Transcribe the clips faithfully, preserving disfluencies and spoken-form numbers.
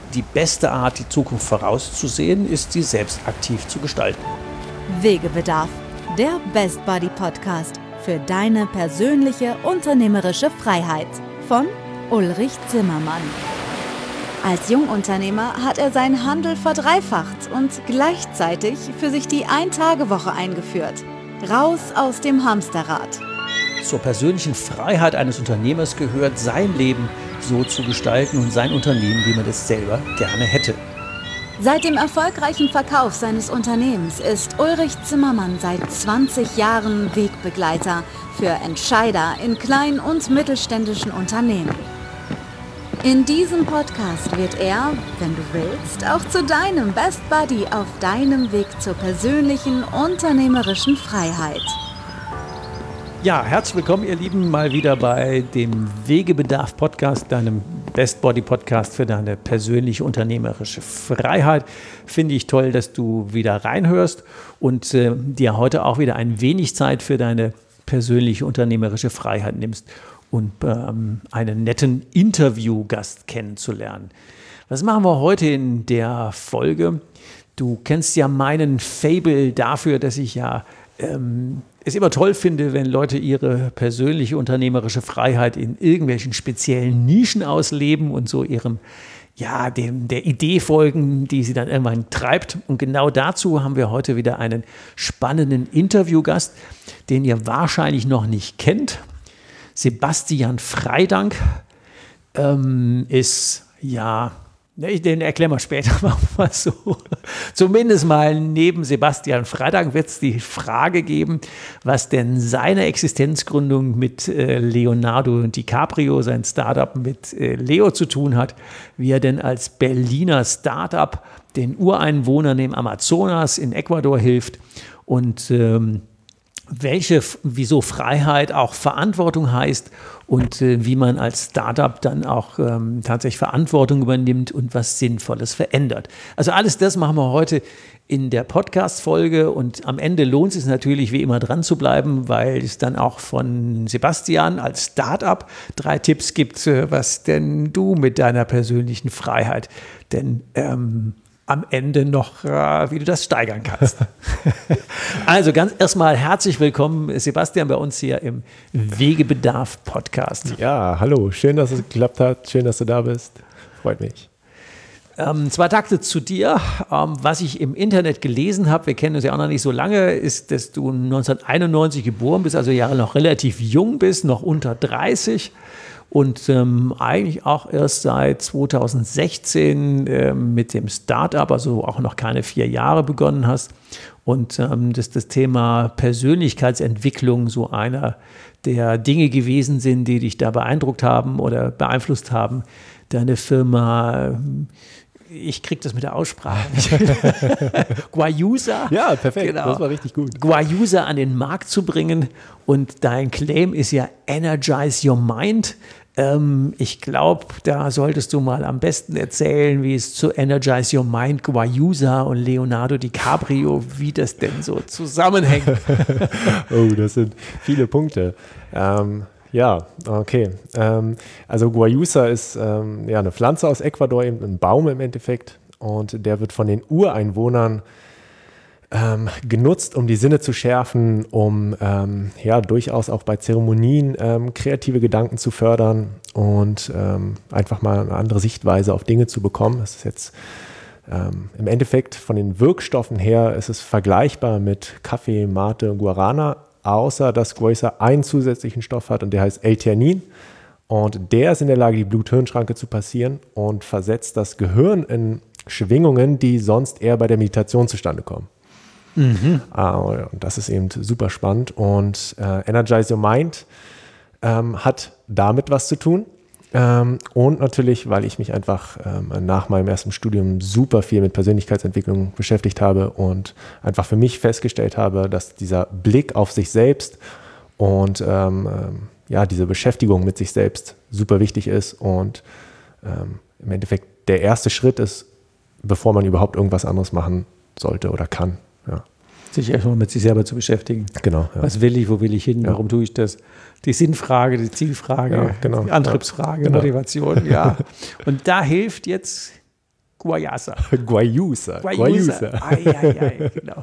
die beste Art, die Zukunft vorauszusehen, ist, sie selbst aktiv zu gestalten. Wegebedarf, der Best Buddy Podcast für deine persönliche unternehmerische Freiheit von Ulrich Zimmermann. Als Jungunternehmer hat er seinen Handel verdreifacht und gleichzeitig für sich die Ein-Tage-Woche eingeführt. Raus aus dem Hamsterrad. Zur persönlichen Freiheit eines Unternehmers gehört, sein Leben so zu gestalten und sein Unternehmen, wie man es selber gerne hätte. Seit dem erfolgreichen Verkauf seines Unternehmens ist Ulrich Zimmermann seit zwanzig Jahren Wegbegleiter für Entscheider in kleinen und mittelständischen Unternehmen. In diesem Podcast wird er, wenn du willst, auch zu deinem Best Buddy auf deinem Weg zur persönlichen unternehmerischen Freiheit. Ja, herzlich willkommen, ihr Lieben, mal wieder bei dem Wegebedarf-Podcast, deinem Best Buddy Podcast für deine persönliche unternehmerische Freiheit. Finde ich toll, dass du wieder reinhörst und äh, dir heute auch wieder ein wenig Zeit für deine persönliche unternehmerische Freiheit nimmst und ähm, einen netten Interviewgast kennenzulernen. Was machen wir heute in der Folge? Du kennst ja meinen Faible dafür, dass ich ja ähm, es immer toll finde, wenn Leute ihre persönliche unternehmerische Freiheit in irgendwelchen speziellen Nischen ausleben und so ihrem, ja, dem, der Idee folgen, die sie dann irgendwann treibt. Und genau dazu haben wir heute wieder einen spannenden Interviewgast, den ihr wahrscheinlich noch nicht kennt. Sebastian Freydank ähm, ist, ja, den erklären wir später mal so. Zumindest mal neben Sebastian Freydank wird es die Frage geben, was denn seine Existenzgründung mit äh, Leonardo DiCaprio, sein Startup mit äh, Leo zu tun hat, wie er denn als Berliner Startup den Ureinwohnern im Amazonas in Ecuador hilft und ähm, welche, wieso Freiheit auch Verantwortung heißt und äh, wie man als Startup dann auch ähm, tatsächlich Verantwortung übernimmt und was Sinnvolles verändert. Also alles das machen wir heute in der Podcast-Folge und am Ende lohnt es sich natürlich wie immer dran zu bleiben, weil es dann auch von Sebastian als Startup drei Tipps gibt, äh, was denn du mit deiner persönlichen Freiheit denn ähm, am Ende noch, äh, wie du das steigern kannst. Also ganz erstmal herzlich willkommen, Sebastian, bei uns hier im Wegebedarf-Podcast. Ja, hallo, schön, dass es geklappt hat, schön, dass du da bist, freut mich. Ähm, zwei Takte zu dir. Ähm, was ich im Internet gelesen habe, wir kennen uns ja auch noch nicht so lange, ist, dass du neunzehnhunderteinundneunzig geboren bist, also ja noch relativ jung bist, noch unter dreißig. Und ähm, eigentlich auch erst seit zweitausendsechzehn äh, mit dem Startup, also auch noch keine vier Jahre begonnen hast. Und ähm, dass das Thema Persönlichkeitsentwicklung so einer der Dinge gewesen sind, die dich da beeindruckt haben oder beeinflusst haben. Deine Firma, ich krieg das mit der Aussprache nicht. Guayusa. Ja, perfekt, genau. Das war richtig gut. Guayusa an den Markt zu bringen. Und dein Claim ist ja Energize Your Mind. Ähm, ich glaube, da solltest du mal am besten erzählen, wie es zu Energize Your Mind, Guayusa und Leonardo DiCaprio, wie das denn so zusammenhängt. Oh, das sind viele Punkte. Ähm, ja, okay. Ähm, also Guayusa ist ähm, ja, eine Pflanze aus Ecuador, eben ein Baum im Endeffekt. Und der wird von den Ureinwohnern Ähm, genutzt, um die Sinne zu schärfen, um ähm, ja durchaus auch bei Zeremonien ähm, kreative Gedanken zu fördern und ähm, einfach mal eine andere Sichtweise auf Dinge zu bekommen. Das ist jetzt ähm, im Endeffekt von den Wirkstoffen her ist es vergleichbar mit Kaffee, Mate, Guarana, außer dass Guayusa einen zusätzlichen Stoff hat und der heißt L-Theanin. Und der ist in der Lage, die Blut-Hirn-Schranke zu passieren und versetzt das Gehirn in Schwingungen, die sonst eher bei der Meditation zustande kommen. Mhm. Uh, und das ist eben super spannend. Und uh, Energize Your Mind ähm, hat damit was zu tun. Ähm, und natürlich, weil ich mich einfach ähm, nach meinem ersten Studium super viel mit Persönlichkeitsentwicklung beschäftigt habe und einfach für mich festgestellt habe, dass dieser Blick auf sich selbst und ähm, ähm, ja, diese Beschäftigung mit sich selbst super wichtig ist und ähm, im Endeffekt der erste Schritt ist, bevor man überhaupt irgendwas anderes machen sollte oder kann. Ja. Sich erstmal mit sich selber zu beschäftigen. Genau. Ja. Was will ich, wo will ich hin, ja. warum tue ich das? Die Sinnfrage, die Zielfrage, ja, genau. die Antriebsfrage, ja. genau. Motivation, ja. Und da hilft jetzt Guayusa. Guayusa. Guayusa. Ai, ai, ai, genau.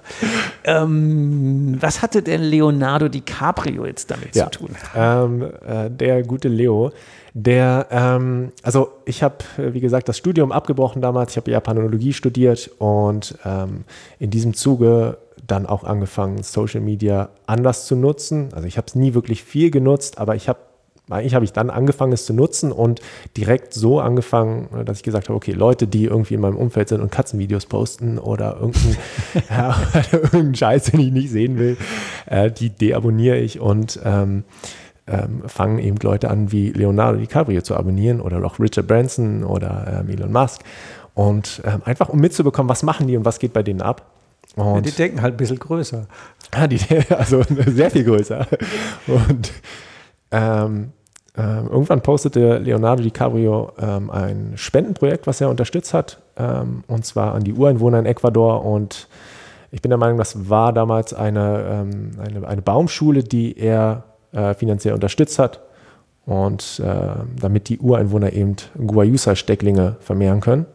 ähm, was hatte denn Leonardo DiCaprio jetzt damit ja, zu tun? Ähm, äh, der gute Leo, der, ähm, also ich habe, wie gesagt, das Studium abgebrochen damals. Ich habe Japanologie studiert und ähm, in diesem Zuge dann auch angefangen, Social Media anders zu nutzen. Also ich habe es nie wirklich viel genutzt, aber ich habe Eigentlich habe ich dann angefangen, es zu nutzen und direkt so angefangen, dass ich gesagt habe, okay, Leute, die irgendwie in meinem Umfeld sind und Katzenvideos posten oder irgendeinen, ja, irgendeinen Scheiß, den ich nicht sehen will, äh, die deabonniere ich und ähm, ähm, fangen eben Leute an, wie Leonardo DiCaprio zu abonnieren oder auch Richard Branson oder ähm, Elon Musk und ähm, einfach um mitzubekommen, was machen die und was geht bei denen ab. Und ja, die denken halt ein bisschen größer. Ja, die, also sehr viel größer. Und Ähm, ähm, irgendwann postete Leonardo DiCaprio ähm, ein Spendenprojekt, was er unterstützt hat, ähm, und zwar an die Ureinwohner in Ecuador. Und ich bin der Meinung, das war damals eine, ähm, eine, eine Baumschule, die er äh, finanziell unterstützt hat, und äh, damit die Ureinwohner eben Guayusa-Stecklinge vermehren können.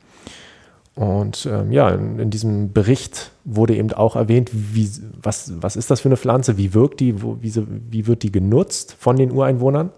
Und ähm, ja, in, in diesem Bericht wurde eben auch erwähnt, wie, was, was ist das für eine Pflanze, wie wirkt die, wo, wie, sie, wie wird die genutzt von den Ureinwohnern.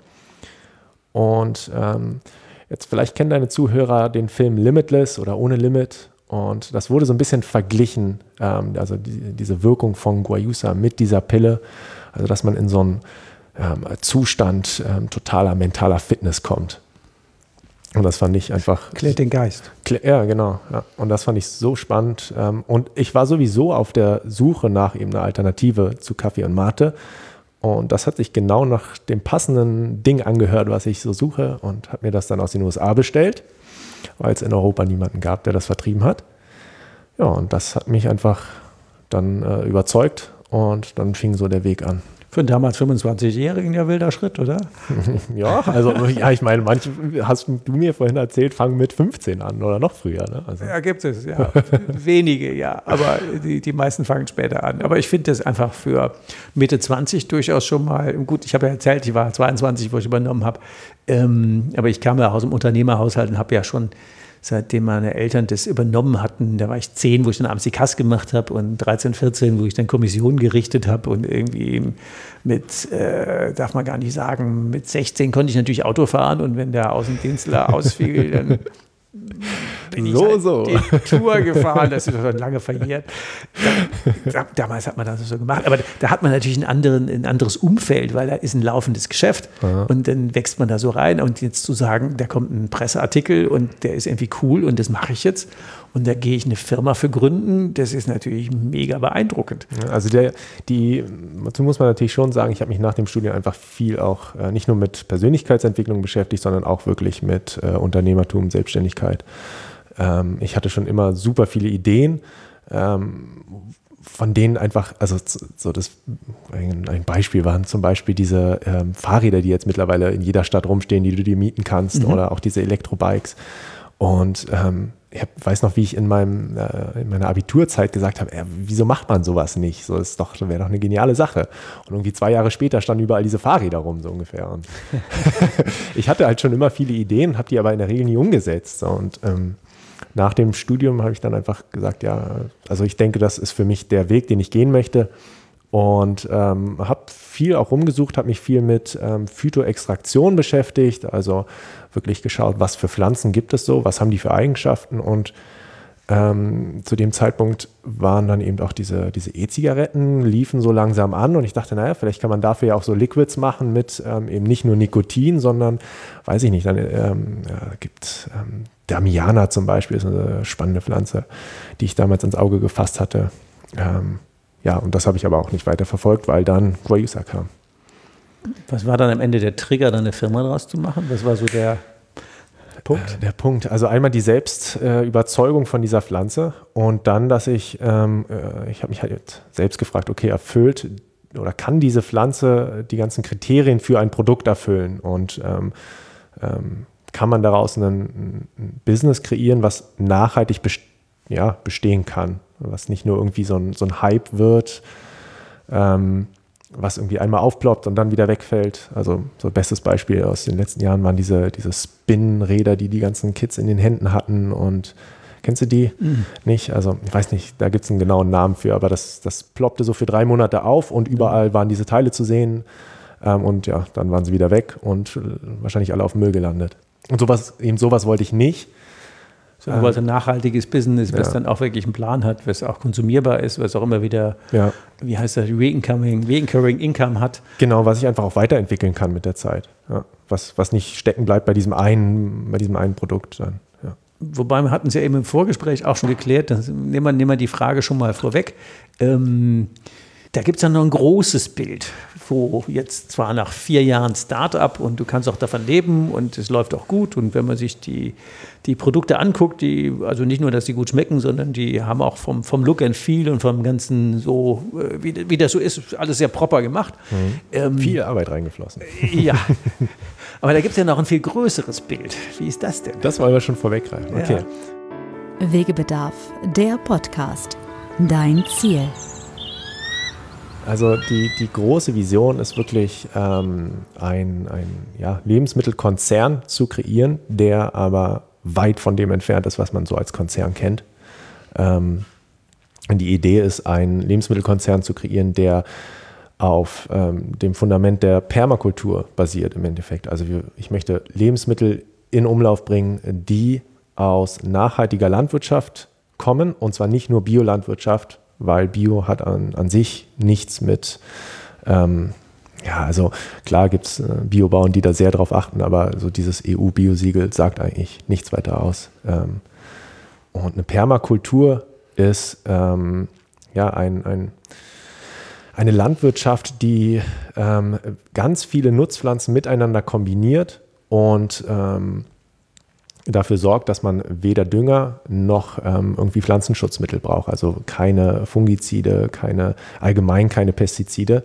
Und ähm, jetzt vielleicht kennen deine Zuhörer den Film Limitless oder Ohne Limit. Und das wurde so ein bisschen verglichen, ähm, also die, diese Wirkung von Guayusa mit dieser Pille. Also dass man in so einen ähm, Zustand ähm, totaler mentaler Fitness kommt. Und das fand ich einfach... Klärt den Geist. Ja, genau. Ja. Und das fand ich so spannend. Und ich war sowieso auf der Suche nach eben einer Alternative zu Kaffee und Mate. Und das hat sich genau nach dem passenden Ding angehört, was ich so suche. Und habe mir das dann aus den U S A bestellt, weil es in Europa niemanden gab, der das vertrieben hat. Ja, und das hat mich einfach dann äh, überzeugt. Und dann fing so der Weg an. Für einen damals fünfundzwanzigjährigen ja wilder Schritt, oder? Ja, also ja, ich meine, manche hast du mir vorhin erzählt, fangen mit fünfzehn an oder noch früher. Ne? Also. Ja, gibt es, ja. Wenige, ja. Aber die, die meisten fangen später an. Aber ich finde das einfach für Mitte zwanzig durchaus schon mal, gut, ich habe ja erzählt, ich war zweiundzwanzig, wo ich übernommen habe. Ähm, aber ich kam ja aus dem Unternehmerhaushalt und habe ja schon, seitdem meine Eltern das übernommen hatten, da war ich zehn, wo ich dann abends die Kasse gemacht habe, und dreizehn, vierzehn, wo ich dann Kommissionen gerichtet habe, und irgendwie mit, äh, darf man gar nicht sagen, mit sechzehn konnte ich natürlich Auto fahren, und wenn der Außendienstler ausfiel, dann bin ich so, halt so. die Tour gefahren, das ist schon lange verjährt. Da, damals hat man das so gemacht, aber da hat man natürlich einen anderen, ein anderes Umfeld, weil da ist ein laufendes Geschäft. Aha. Und dann wächst man da so rein, und jetzt zu sagen, da kommt ein Presseartikel und der ist irgendwie cool und das mache ich jetzt, und da gehe ich eine Firma für gründen, das ist natürlich mega beeindruckend. Ja, also der, die, dazu muss man natürlich schon sagen, ich habe mich nach dem Studium einfach viel auch äh, nicht nur mit Persönlichkeitsentwicklung beschäftigt, sondern auch wirklich mit äh, Unternehmertum, Selbstständigkeit. Ähm, ich hatte schon immer super viele Ideen, ähm, von denen einfach, also so das, ein, ein Beispiel waren zum Beispiel diese ähm, Fahrräder, die jetzt mittlerweile in jeder Stadt rumstehen, die du dir mieten kannst, mhm. oder auch diese Elektrobikes. Und ähm, ich hab, weiß noch, wie ich in, meinem, äh, in meiner Abiturzeit gesagt habe, äh, wieso macht man sowas nicht? So ist doch, wäre doch eine geniale Sache. Und irgendwie zwei Jahre später standen überall diese Fahrräder rum, so ungefähr. Und ich hatte halt schon immer viele Ideen, habe die aber in der Regel nie umgesetzt. Und ähm, nach dem Studium habe ich dann einfach gesagt, ja, also ich denke, das ist für mich der Weg, den ich gehen möchte. Und ähm, habe viel auch rumgesucht, habe mich viel mit ähm, Phytoextraktion beschäftigt, also wirklich geschaut, was für Pflanzen gibt es so, was haben die für Eigenschaften, und ähm, zu dem Zeitpunkt waren dann eben auch diese, diese E-Zigaretten, liefen so langsam an, und ich dachte, naja, vielleicht kann man dafür ja auch so Liquids machen mit ähm, eben nicht nur Nikotin, sondern, weiß ich nicht, dann ähm, ja, gibt ähm, Damiana zum Beispiel, ist eine spannende Pflanze, die ich damals ins Auge gefasst hatte. Ähm, Ja, und das habe ich aber auch nicht weiter verfolgt, weil dann Guayusa kam. Was war dann am Ende der Trigger, dann eine Firma daraus zu machen? Was war so der Punkt? Äh, der Punkt. Also einmal die Selbstüberzeugung äh, von dieser Pflanze, und dann, dass ich, ähm, äh, ich habe mich halt selbst gefragt, okay, erfüllt oder kann diese Pflanze die ganzen Kriterien für ein Produkt erfüllen, und ähm, ähm, kann man daraus ein, ein Business kreieren, was nachhaltig best- ja, bestehen kann, was nicht nur irgendwie so ein, so ein Hype wird, ähm, was irgendwie einmal aufploppt und dann wieder wegfällt. Also so bestes Beispiel aus den letzten Jahren waren diese, diese Spin-Räder, die die ganzen Kids in den Händen hatten, und Kennst du die? Mhm. Nicht? Also ich weiß nicht, da gibt es einen genauen Namen für, aber das, das ploppte so für drei Monate auf und überall waren diese Teile zu sehen. Ähm, und ja, dann waren sie wieder weg und äh, wahrscheinlich alle auf Müll gelandet. Und sowas, eben sowas wollte ich nicht. So ähm, ein nachhaltiges Business, was ja. dann auch wirklich einen Plan hat, was auch konsumierbar ist, was auch immer wieder, ja. wie heißt das, Recurring, Recurring Income hat. Genau, was ich einfach auch weiterentwickeln kann mit der Zeit. Ja. Was, was nicht stecken bleibt bei diesem einen, bei diesem einen Produkt dann. Ja. Wobei wir hatten es ja eben im Vorgespräch auch schon geklärt, das, nehmen, wir, nehmen wir die Frage schon mal vorweg. Ähm, Da gibt es ja noch ein großes Bild, wo jetzt zwar nach vier Jahren Start-up und du kannst auch davon leben und es läuft auch gut. Und wenn man sich die, die Produkte anguckt, die, also nicht nur, dass die gut schmecken, sondern die haben auch vom, vom Look and Feel und vom Ganzen so, wie, wie das so ist, alles sehr proper gemacht. Mhm. Ähm, Viel Arbeit reingeflossen. Ja, aber da gibt es ja noch ein viel größeres Bild. Wie ist das denn? Das wollen wir schon vorweggreifen. Okay. Ja. Wegebedarf, der Podcast. Dein Ziel. Also die, die große Vision ist wirklich, ähm, ein, ein ja, Lebensmittelkonzern zu kreieren, der aber weit von dem entfernt ist, was man so als Konzern kennt. Ähm, die Idee ist, einen Lebensmittelkonzern zu kreieren, der auf ähm, dem Fundament der Permakultur basiert im Endeffekt. Also wir, ich möchte Lebensmittel in Umlauf bringen, die aus nachhaltiger Landwirtschaft kommen, und zwar nicht nur Biolandwirtschaft, weil Bio hat an, an sich nichts mit, ähm, ja, also klar gibt es äh, Biobauern, die da sehr drauf achten, aber so dieses E U-Biosiegel sagt eigentlich nichts weiter aus. Ähm, und eine Permakultur ist ähm, ja ein, ein, eine Landwirtschaft, die ähm, ganz viele Nutzpflanzen miteinander kombiniert und ähm, dafür sorgt, dass man weder Dünger noch ähm, irgendwie Pflanzenschutzmittel braucht. Also keine Fungizide, keine, allgemein keine Pestizide.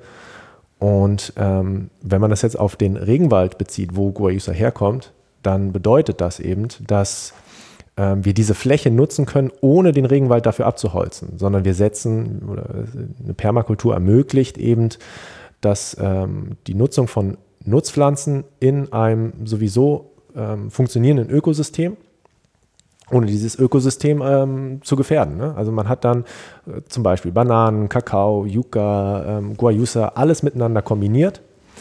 Und ähm, wenn man das jetzt auf den Regenwald bezieht, wo Guayusa herkommt, dann bedeutet das eben, dass ähm, wir diese Fläche nutzen können, ohne den Regenwald dafür abzuholzen, sondern wir setzen, oder eine Permakultur ermöglicht eben, dass ähm, die Nutzung von Nutzpflanzen in einem sowieso Ähm, funktionierenden Ökosystem, ohne dieses Ökosystem ähm, zu gefährden. Ne? Also man hat dann äh, zum Beispiel Bananen, Kakao, Yucca, ähm, Guayusa, alles miteinander kombiniert.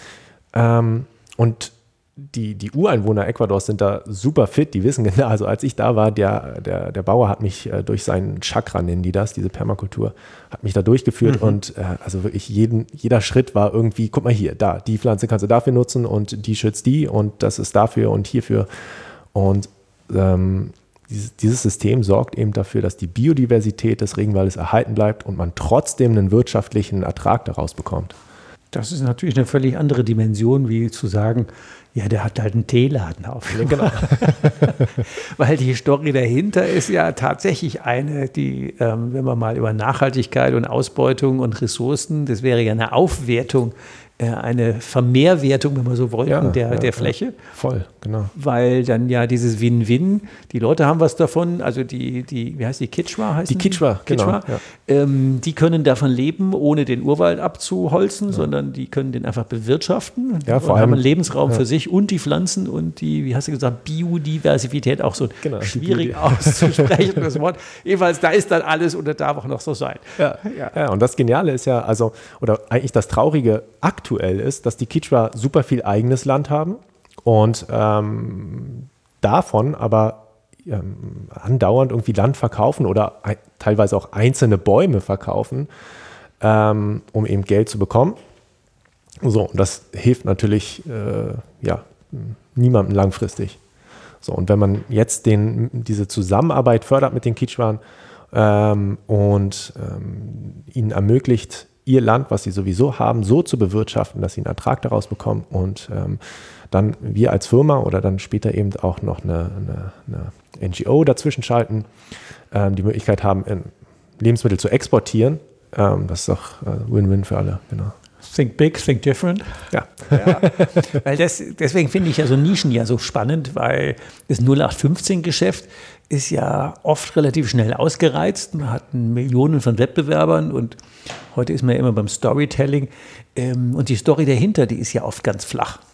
Ähm, und die, die Ureinwohner Ecuadors sind da super fit, die wissen genau, also als ich da war, der, der, der Bauer hat mich äh, durch seinen Chakra, nennen die das, diese Permakultur, hat mich da durchgeführt mhm. und äh, also wirklich jeden, jeder Schritt war irgendwie, guck mal hier, da, die Pflanze kannst du dafür nutzen und die schützt die und das ist dafür und hierfür. Und ähm, dieses, dieses System sorgt eben dafür, dass die Biodiversität des Regenwaldes erhalten bleibt und man trotzdem einen wirtschaftlichen Ertrag daraus bekommt. Das ist natürlich eine völlig andere Dimension, wie zu sagen, ja, der hat halt einen Teeladen auf. Ja, genau. Weil die Story dahinter ist ja tatsächlich eine, die, ähm, wenn man mal über Nachhaltigkeit und Ausbeutung und Ressourcen, das wäre ja eine Aufwertung, äh, eine Vermehrwertung, wenn wir so wollten, ja, der, ja, der Fläche. Ja, voll, genau. Weil dann ja dieses Win-Win, die Leute haben was davon, also die, die wie heißt die, Kichwa heißt die? Kichwa, genau. Ja. Ähm, die können davon leben, ohne den Urwald abzuholzen, ja. sondern die können den einfach bewirtschaften. Ja, vor und allem, haben einen Lebensraum ja. für sich und die Pflanzen und die, wie hast du gesagt, Biodiversität, auch so genau, schwierig auszusprechen, das Wort. Jedenfalls, da ist dann alles und das darf auch noch so sein. Ja. Ja. ja, und das Geniale ist ja, also, oder eigentlich das Traurige aktuell ist, dass die Kichwa super viel eigenes Land haben und ähm, davon aber ähm, andauernd irgendwie Land verkaufen oder ein, teilweise auch einzelne Bäume verkaufen, ähm, um eben Geld zu bekommen. So, und das hilft natürlich äh, ja, niemandem langfristig. So, und wenn man jetzt den, diese Zusammenarbeit fördert mit den Kichwan ähm, und ähm, ihnen ermöglicht, ihr Land, was sie sowieso haben, so zu bewirtschaften, dass sie einen Ertrag daraus bekommen und ähm, dann wir als Firma oder dann später eben auch noch eine, eine, eine N G O dazwischen schalten, ähm, die Möglichkeit haben, Lebensmittel zu exportieren. Ähm, das ist doch äh, Win-Win für alle, genau. Think big, think different. Ja. ja. Weil das, deswegen finde ich ja so Nischen ja so spannend, weil das null acht fünfzehn Geschäft ist ja oft relativ schnell ausgereizt. Man hat Millionen von Wettbewerbern und heute ist man ja immer beim Storytelling. Und die Story dahinter, die ist ja oft ganz flach.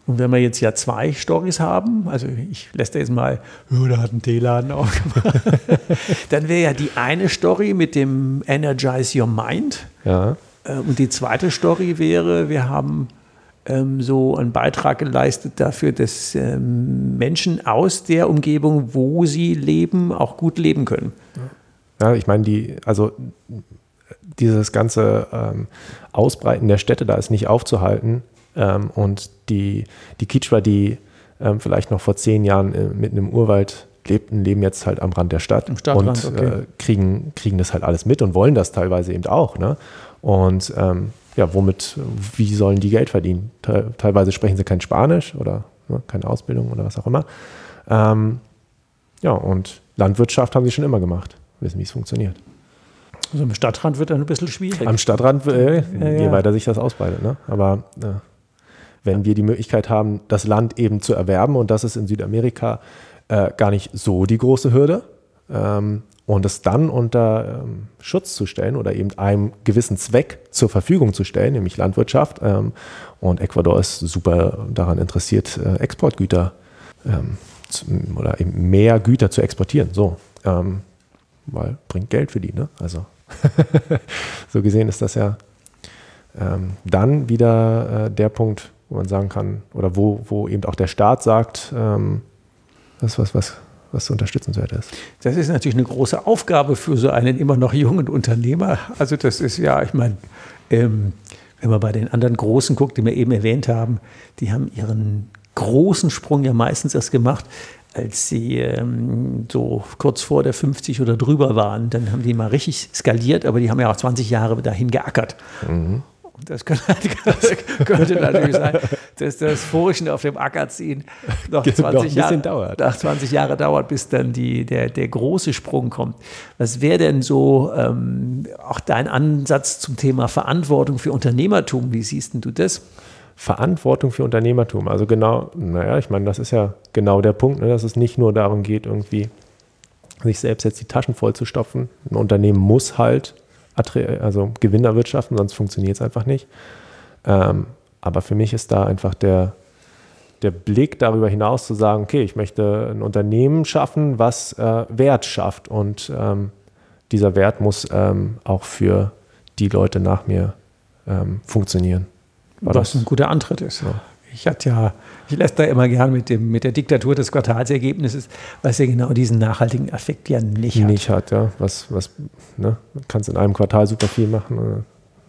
Und wenn wir jetzt ja zwei Storys haben, also ich lässt da jetzt mal, oh, da hat ein Teeladen aufgemacht, dann wäre ja die eine Story mit dem Energize Your Mind. Ja. Und die zweite Story wäre, wir haben ähm, so einen Beitrag geleistet dafür, dass ähm, Menschen aus der Umgebung, wo sie leben, auch gut leben können. Ja, ich meine, die, also dieses ganze ähm, Ausbreiten der Städte, da ist nicht aufzuhalten. Ähm, und die, die Kichwa, die ähm, vielleicht noch vor zehn Jahren äh, mitten im Urwald lebten, leben jetzt halt am Rand der Stadt. Im Stadtrand, und okay. äh, kriegen, kriegen das halt alles mit und wollen das teilweise eben auch. Ne? Und ähm, ja, womit, wie sollen die Geld verdienen? Te- teilweise sprechen sie kein Spanisch oder ne, keine Ausbildung oder was auch immer. Ähm, ja, und Landwirtschaft haben sie schon immer gemacht, wissen, wie es funktioniert. Also im Stadtrand wird dann ein bisschen schwierig. Am Stadtrand, äh, ja, je ja. weiter sich das ausbreitet. Ne? Aber äh, wenn wir die Möglichkeit haben, das Land eben zu erwerben, und das ist in Südamerika äh, gar nicht so die große Hürde, ähm, und es dann unter ähm, Schutz zu stellen oder eben einem gewissen Zweck zur Verfügung zu stellen, nämlich Landwirtschaft. Ähm, und Ecuador ist super daran interessiert, äh, Exportgüter ähm, zu, oder eben mehr Güter zu exportieren. So, ähm, weil bringt Geld für die, ne? Also so gesehen ist das ja ähm, dann wieder äh, der Punkt, wo man sagen kann, oder wo, wo eben auch der Staat sagt, ähm, das ist was, was, was unterstützenswert ist. Das ist natürlich eine große Aufgabe für so einen immer noch jungen Unternehmer. Also das ist ja, ich meine, ähm, wenn man bei den anderen Großen guckt, die wir eben erwähnt haben, die haben ihren großen Sprung ja meistens erst gemacht, als sie ähm, so kurz vor der fünfzig oder drüber waren. Dann haben die mal richtig skaliert, aber die haben ja auch zwanzig Jahre dahin geackert. Mhm. Und das könnte, könnte natürlich sein, dass das Furchen auf dem Acker ziehen noch zwanzig, Jahre, dauert. Nach zwanzig Jahre dauert, bis dann die, der, der große Sprung kommt. Was wäre denn so ähm, auch dein Ansatz zum Thema Verantwortung für Unternehmertum? Wie siehst denn du das? Verantwortung für Unternehmertum. Also genau, naja, ich meine, das ist ja genau der Punkt, ne, dass es nicht nur darum geht, irgendwie sich selbst jetzt die Taschen voll zu stopfen. Ein Unternehmen muss halt also Gewinn erwirtschaften, sonst funktioniert es einfach nicht. Ähm, aber für mich ist da einfach der, der Blick darüber hinaus zu sagen, okay, ich möchte ein Unternehmen schaffen, was äh, Wert schafft. Und ähm, dieser Wert muss ähm, auch für die Leute nach mir ähm, funktionieren. Was das ein guter Antritt ist. Ja. Ich hatte ja, ich lässt da immer gern mit, dem, mit der Diktatur des Quartalsergebnisses, was ja genau diesen nachhaltigen Effekt ja nicht hat. Nicht hat, ja. Was, was, ne? Man kann es in einem Quartal super viel machen.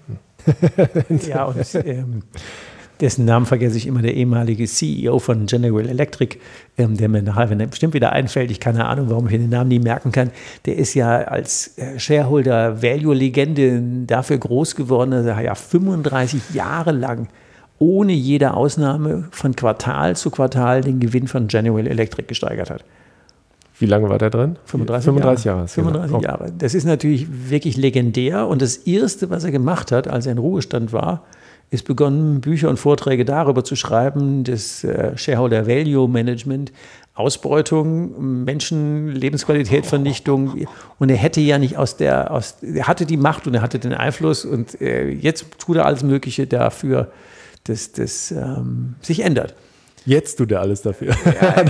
Ja, und ähm, dessen Namen vergesse ich immer, der ehemalige C E O von General Electric, ähm, der mir nachher, wenn er bestimmt wieder einfällt, ich keine Ahnung, warum ich den Namen nie merken kann, der ist ja als äh, Shareholder-Value-Legende dafür groß geworden, dass er ja fünfunddreißig Jahre lang ohne jede Ausnahme von Quartal zu Quartal den Gewinn von General Electric gesteigert hat. Wie lange war der drin? fünfunddreißig, fünfunddreißig Jahre. Jahre. fünfunddreißig genau. Jahre. Das ist natürlich wirklich legendär. Und das Erste, was er gemacht hat, als er in Ruhestand war, ist begonnen, Bücher und Vorträge darüber zu schreiben, das äh, Shareholder Value Management, Ausbeutung, Menschen, Lebensqualität, Vernichtung. Und er hätte ja nicht aus der, aus, er hatte die Macht und er hatte den Einfluss und äh, jetzt tut er alles Mögliche dafür, dass das ähm, sich ändert. Jetzt tut er alles dafür. Ja,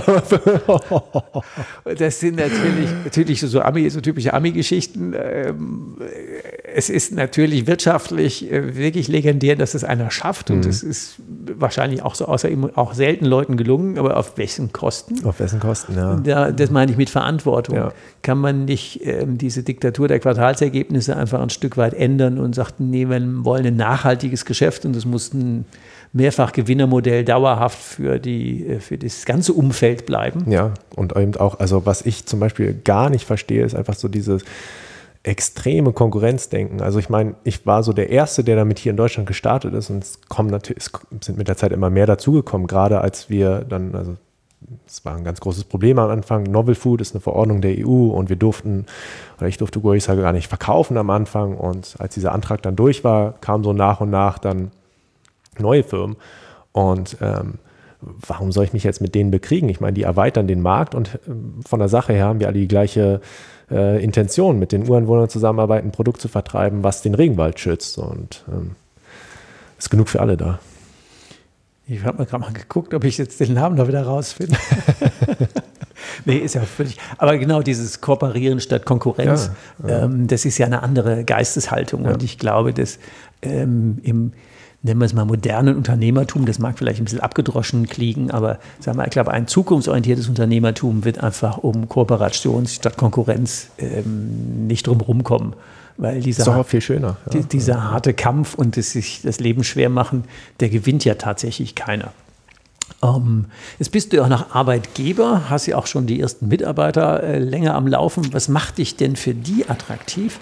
das sind natürlich, natürlich so, Ami, so typische Ami-Geschichten. Es ist natürlich wirtschaftlich wirklich legendär, dass es einer schafft. Und es mhm. ist wahrscheinlich auch so außer ihm auch selten Leuten gelungen. Aber auf welchen Kosten? Auf wessen Kosten, ja. Da, das meine ich mit Verantwortung. Ja. Kann man nicht ähm, diese Diktatur der Quartalsergebnisse einfach ein Stück weit ändern und sagt, nee, wir wollen ein nachhaltiges Geschäft und das muss ein Mehrfachgewinnermodell dauerhaft für, die, für das ganze Umfeld bleiben. Ja, und eben auch, also was ich zum Beispiel gar nicht verstehe, ist einfach so dieses extreme Konkurrenzdenken. Also ich meine, ich war so der Erste, der damit hier in Deutschland gestartet ist und es kommen natürlich, es sind mit der Zeit immer mehr dazugekommen, gerade als wir dann, also es war ein ganz großes Problem am Anfang, Novel Food ist eine Verordnung der E U und wir durften, oder ich durfte Guayusa gar nicht verkaufen am Anfang und als dieser Antrag dann durch war, kam so nach und nach dann neue Firmen und ähm, warum soll ich mich jetzt mit denen bekriegen? Ich meine, die erweitern den Markt und äh, von der Sache her haben wir alle die gleiche äh, Intention, mit den Ureinwohnern zusammenarbeiten, ein Produkt zu vertreiben, was den Regenwald schützt und ähm, ist genug für alle da. Ich habe mal gerade mal geguckt, ob ich jetzt den Namen noch wieder rausfinde. Nee, ist ja völlig. Aber genau dieses Kooperieren statt Konkurrenz, ja, ja. Ähm, das ist ja eine andere Geisteshaltung. Ja. Und ich glaube, dass ähm, im, nennen wir es mal, modernen Unternehmertum, das mag vielleicht ein bisschen abgedroschen klingen, aber sagen wir, ich glaube, ein zukunftsorientiertes Unternehmertum wird einfach um Kooperation statt Konkurrenz ähm, nicht drum rumkommen. Weil dieser, ist doch auch viel schöner. Ja. Die, dieser harte Kampf und das sich das Leben schwer machen, der gewinnt ja tatsächlich keiner. Um, jetzt bist du ja auch noch Arbeitgeber, hast ja auch schon die ersten Mitarbeiter äh, länger am Laufen. Was macht dich denn für die attraktiv?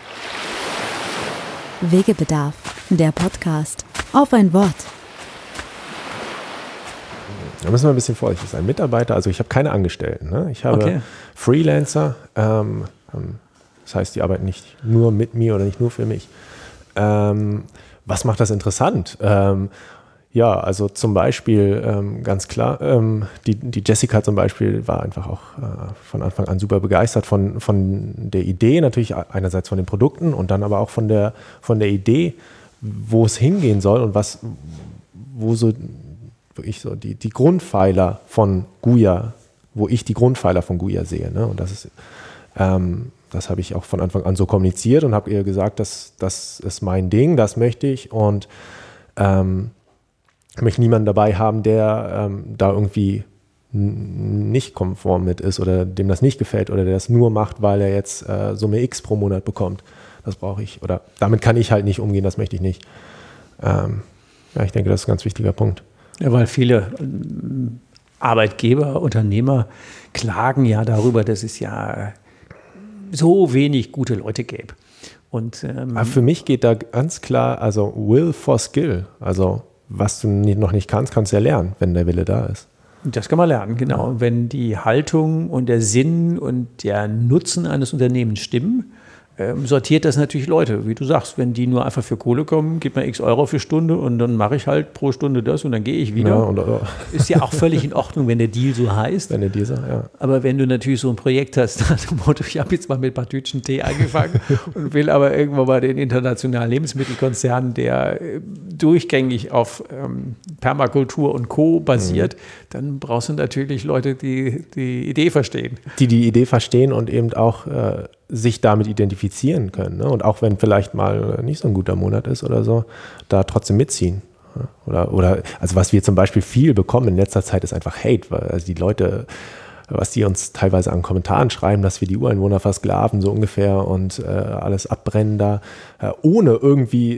Wegebedarf, der Podcast. Auf ein Wort. Da müssen wir ein bisschen vorsichtig sein. Mitarbeiter, also ich habe keine Angestellten. Ne? Ich habe okay. Freelancer. Ähm, ähm, das heißt, die arbeiten nicht nur mit mir oder nicht nur für mich. Ähm, was macht das interessant? Ähm, Ja, also zum Beispiel ähm, ganz klar, ähm, die, die Jessica zum Beispiel war einfach auch äh, von Anfang an super begeistert von, von der Idee, natürlich einerseits von den Produkten und dann aber auch von der, von der Idee, wo es hingehen soll und was, wo so wirklich so die, die Grundpfeiler von Guya, wo ich die Grundpfeiler von Guya sehe. Ne? Und das ist, ähm, das habe ich auch von Anfang an so kommuniziert und habe ihr gesagt, dass, das ist mein Ding, das möchte ich und ähm, ich möchte niemanden dabei haben, der ähm, da irgendwie n- nicht konform mit ist oder dem das nicht gefällt oder der das nur macht, weil er jetzt äh, Summe X pro Monat bekommt. Das brauche ich oder damit kann ich halt nicht umgehen, das möchte ich nicht. Ähm, ja, ich denke, das ist ein ganz wichtiger Punkt. Ja, weil viele ähm, Arbeitgeber, Unternehmer klagen ja darüber, dass es ja so wenig gute Leute gäbe. Und, ähm, Aber für mich geht da ganz klar, also Will for Skill, also was du noch nicht kannst, kannst du ja lernen, wenn der Wille da ist. Das kann man lernen, genau. Und wenn die Haltung und der Sinn und der Nutzen eines Unternehmens stimmen, ähm, sortiert das natürlich Leute. Wie du sagst, wenn die nur einfach für Kohle kommen, gibt mir x Euro für Stunde und dann mache ich halt pro Stunde das und dann gehe ich wieder. Ja, und, uh, ist ja auch völlig in Ordnung, wenn der Deal so heißt. Wenn der Deal so, ja. Aber wenn du natürlich so ein Projekt hast, nach dem Motto, ich habe jetzt mal mit ein paar Tütchen Tee angefangen und will aber irgendwann mal den internationalen Lebensmittelkonzern, der äh, durchgängig auf ähm, Permakultur und Co. basiert, mhm. dann brauchst du natürlich Leute, die die Idee verstehen. Die die Idee verstehen und eben auch äh, sich damit identifizieren können. Ne? Und auch wenn vielleicht mal nicht so ein guter Monat ist oder so, da trotzdem mitziehen. Oder, oder also was wir zum Beispiel viel bekommen in letzter Zeit ist einfach Hate, weil also die Leute, was die uns teilweise an Kommentaren schreiben, dass wir die Ureinwohner versklaven, so ungefähr, und äh, alles abbrennen da, äh, ohne irgendwie,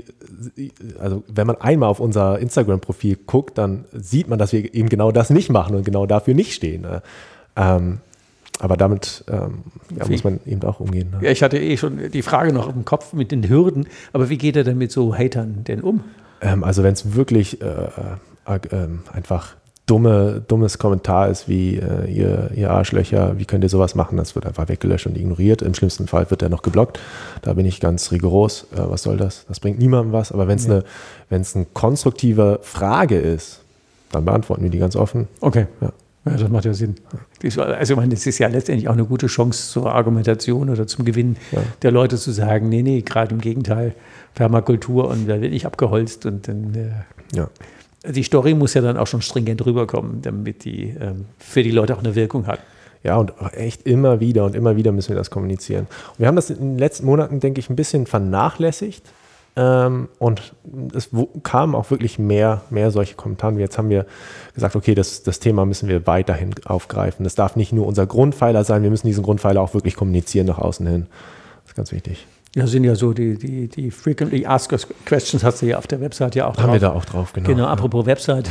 also wenn man einmal auf unser Instagram-Profil guckt, dann sieht man, dass wir eben genau das nicht machen und genau dafür nicht stehen. Ne? Ähm, Aber damit ähm, ja, muss man eben auch umgehen. Ne? Ja, ich hatte eh schon die Frage noch im Kopf mit den Hürden, aber wie geht er denn mit so Hatern denn um? Ähm, also wenn es wirklich äh, äh, äh, einfach dumme, dummes Kommentar ist wie äh, ihr, ihr Arschlöcher, wie könnt ihr sowas machen, das wird einfach weggelöscht und ignoriert. Im schlimmsten Fall wird er noch geblockt. Da bin ich ganz rigoros. Äh, was soll das? Das bringt niemandem was. Aber wenn es ja. eine, wenn es eine konstruktive Frage ist, dann beantworten wir die ganz offen. Okay. Ja. Ja, das macht ja Sinn. Also ich meine, das ist ja letztendlich auch eine gute Chance zur Argumentation oder zum Gewinn ja. der Leute zu sagen, nee, nee, gerade im Gegenteil, Permakultur und da wird nicht abgeholzt und dann äh, ja. die Story muss ja dann auch schon stringent rüberkommen, damit die ähm, für die Leute auch eine Wirkung hat. Ja, und echt immer wieder und immer wieder müssen wir das kommunizieren. Und wir haben das in den letzten Monaten, denke ich, ein bisschen vernachlässigt. Ähm, und es w- kamen auch wirklich mehr, mehr solche Kommentare. Jetzt haben wir gesagt, okay, das, das Thema müssen wir weiterhin aufgreifen. Das darf nicht nur unser Grundpfeiler sein, wir müssen diesen Grundpfeiler auch wirklich kommunizieren nach außen hin. Das ist ganz wichtig. Ja, sind ja so die, die, die Frequently Asked Us Questions hast du ja auf der Website ja auch drauf. Haben wir da auch drauf, genau. Genau, apropos ja. Website.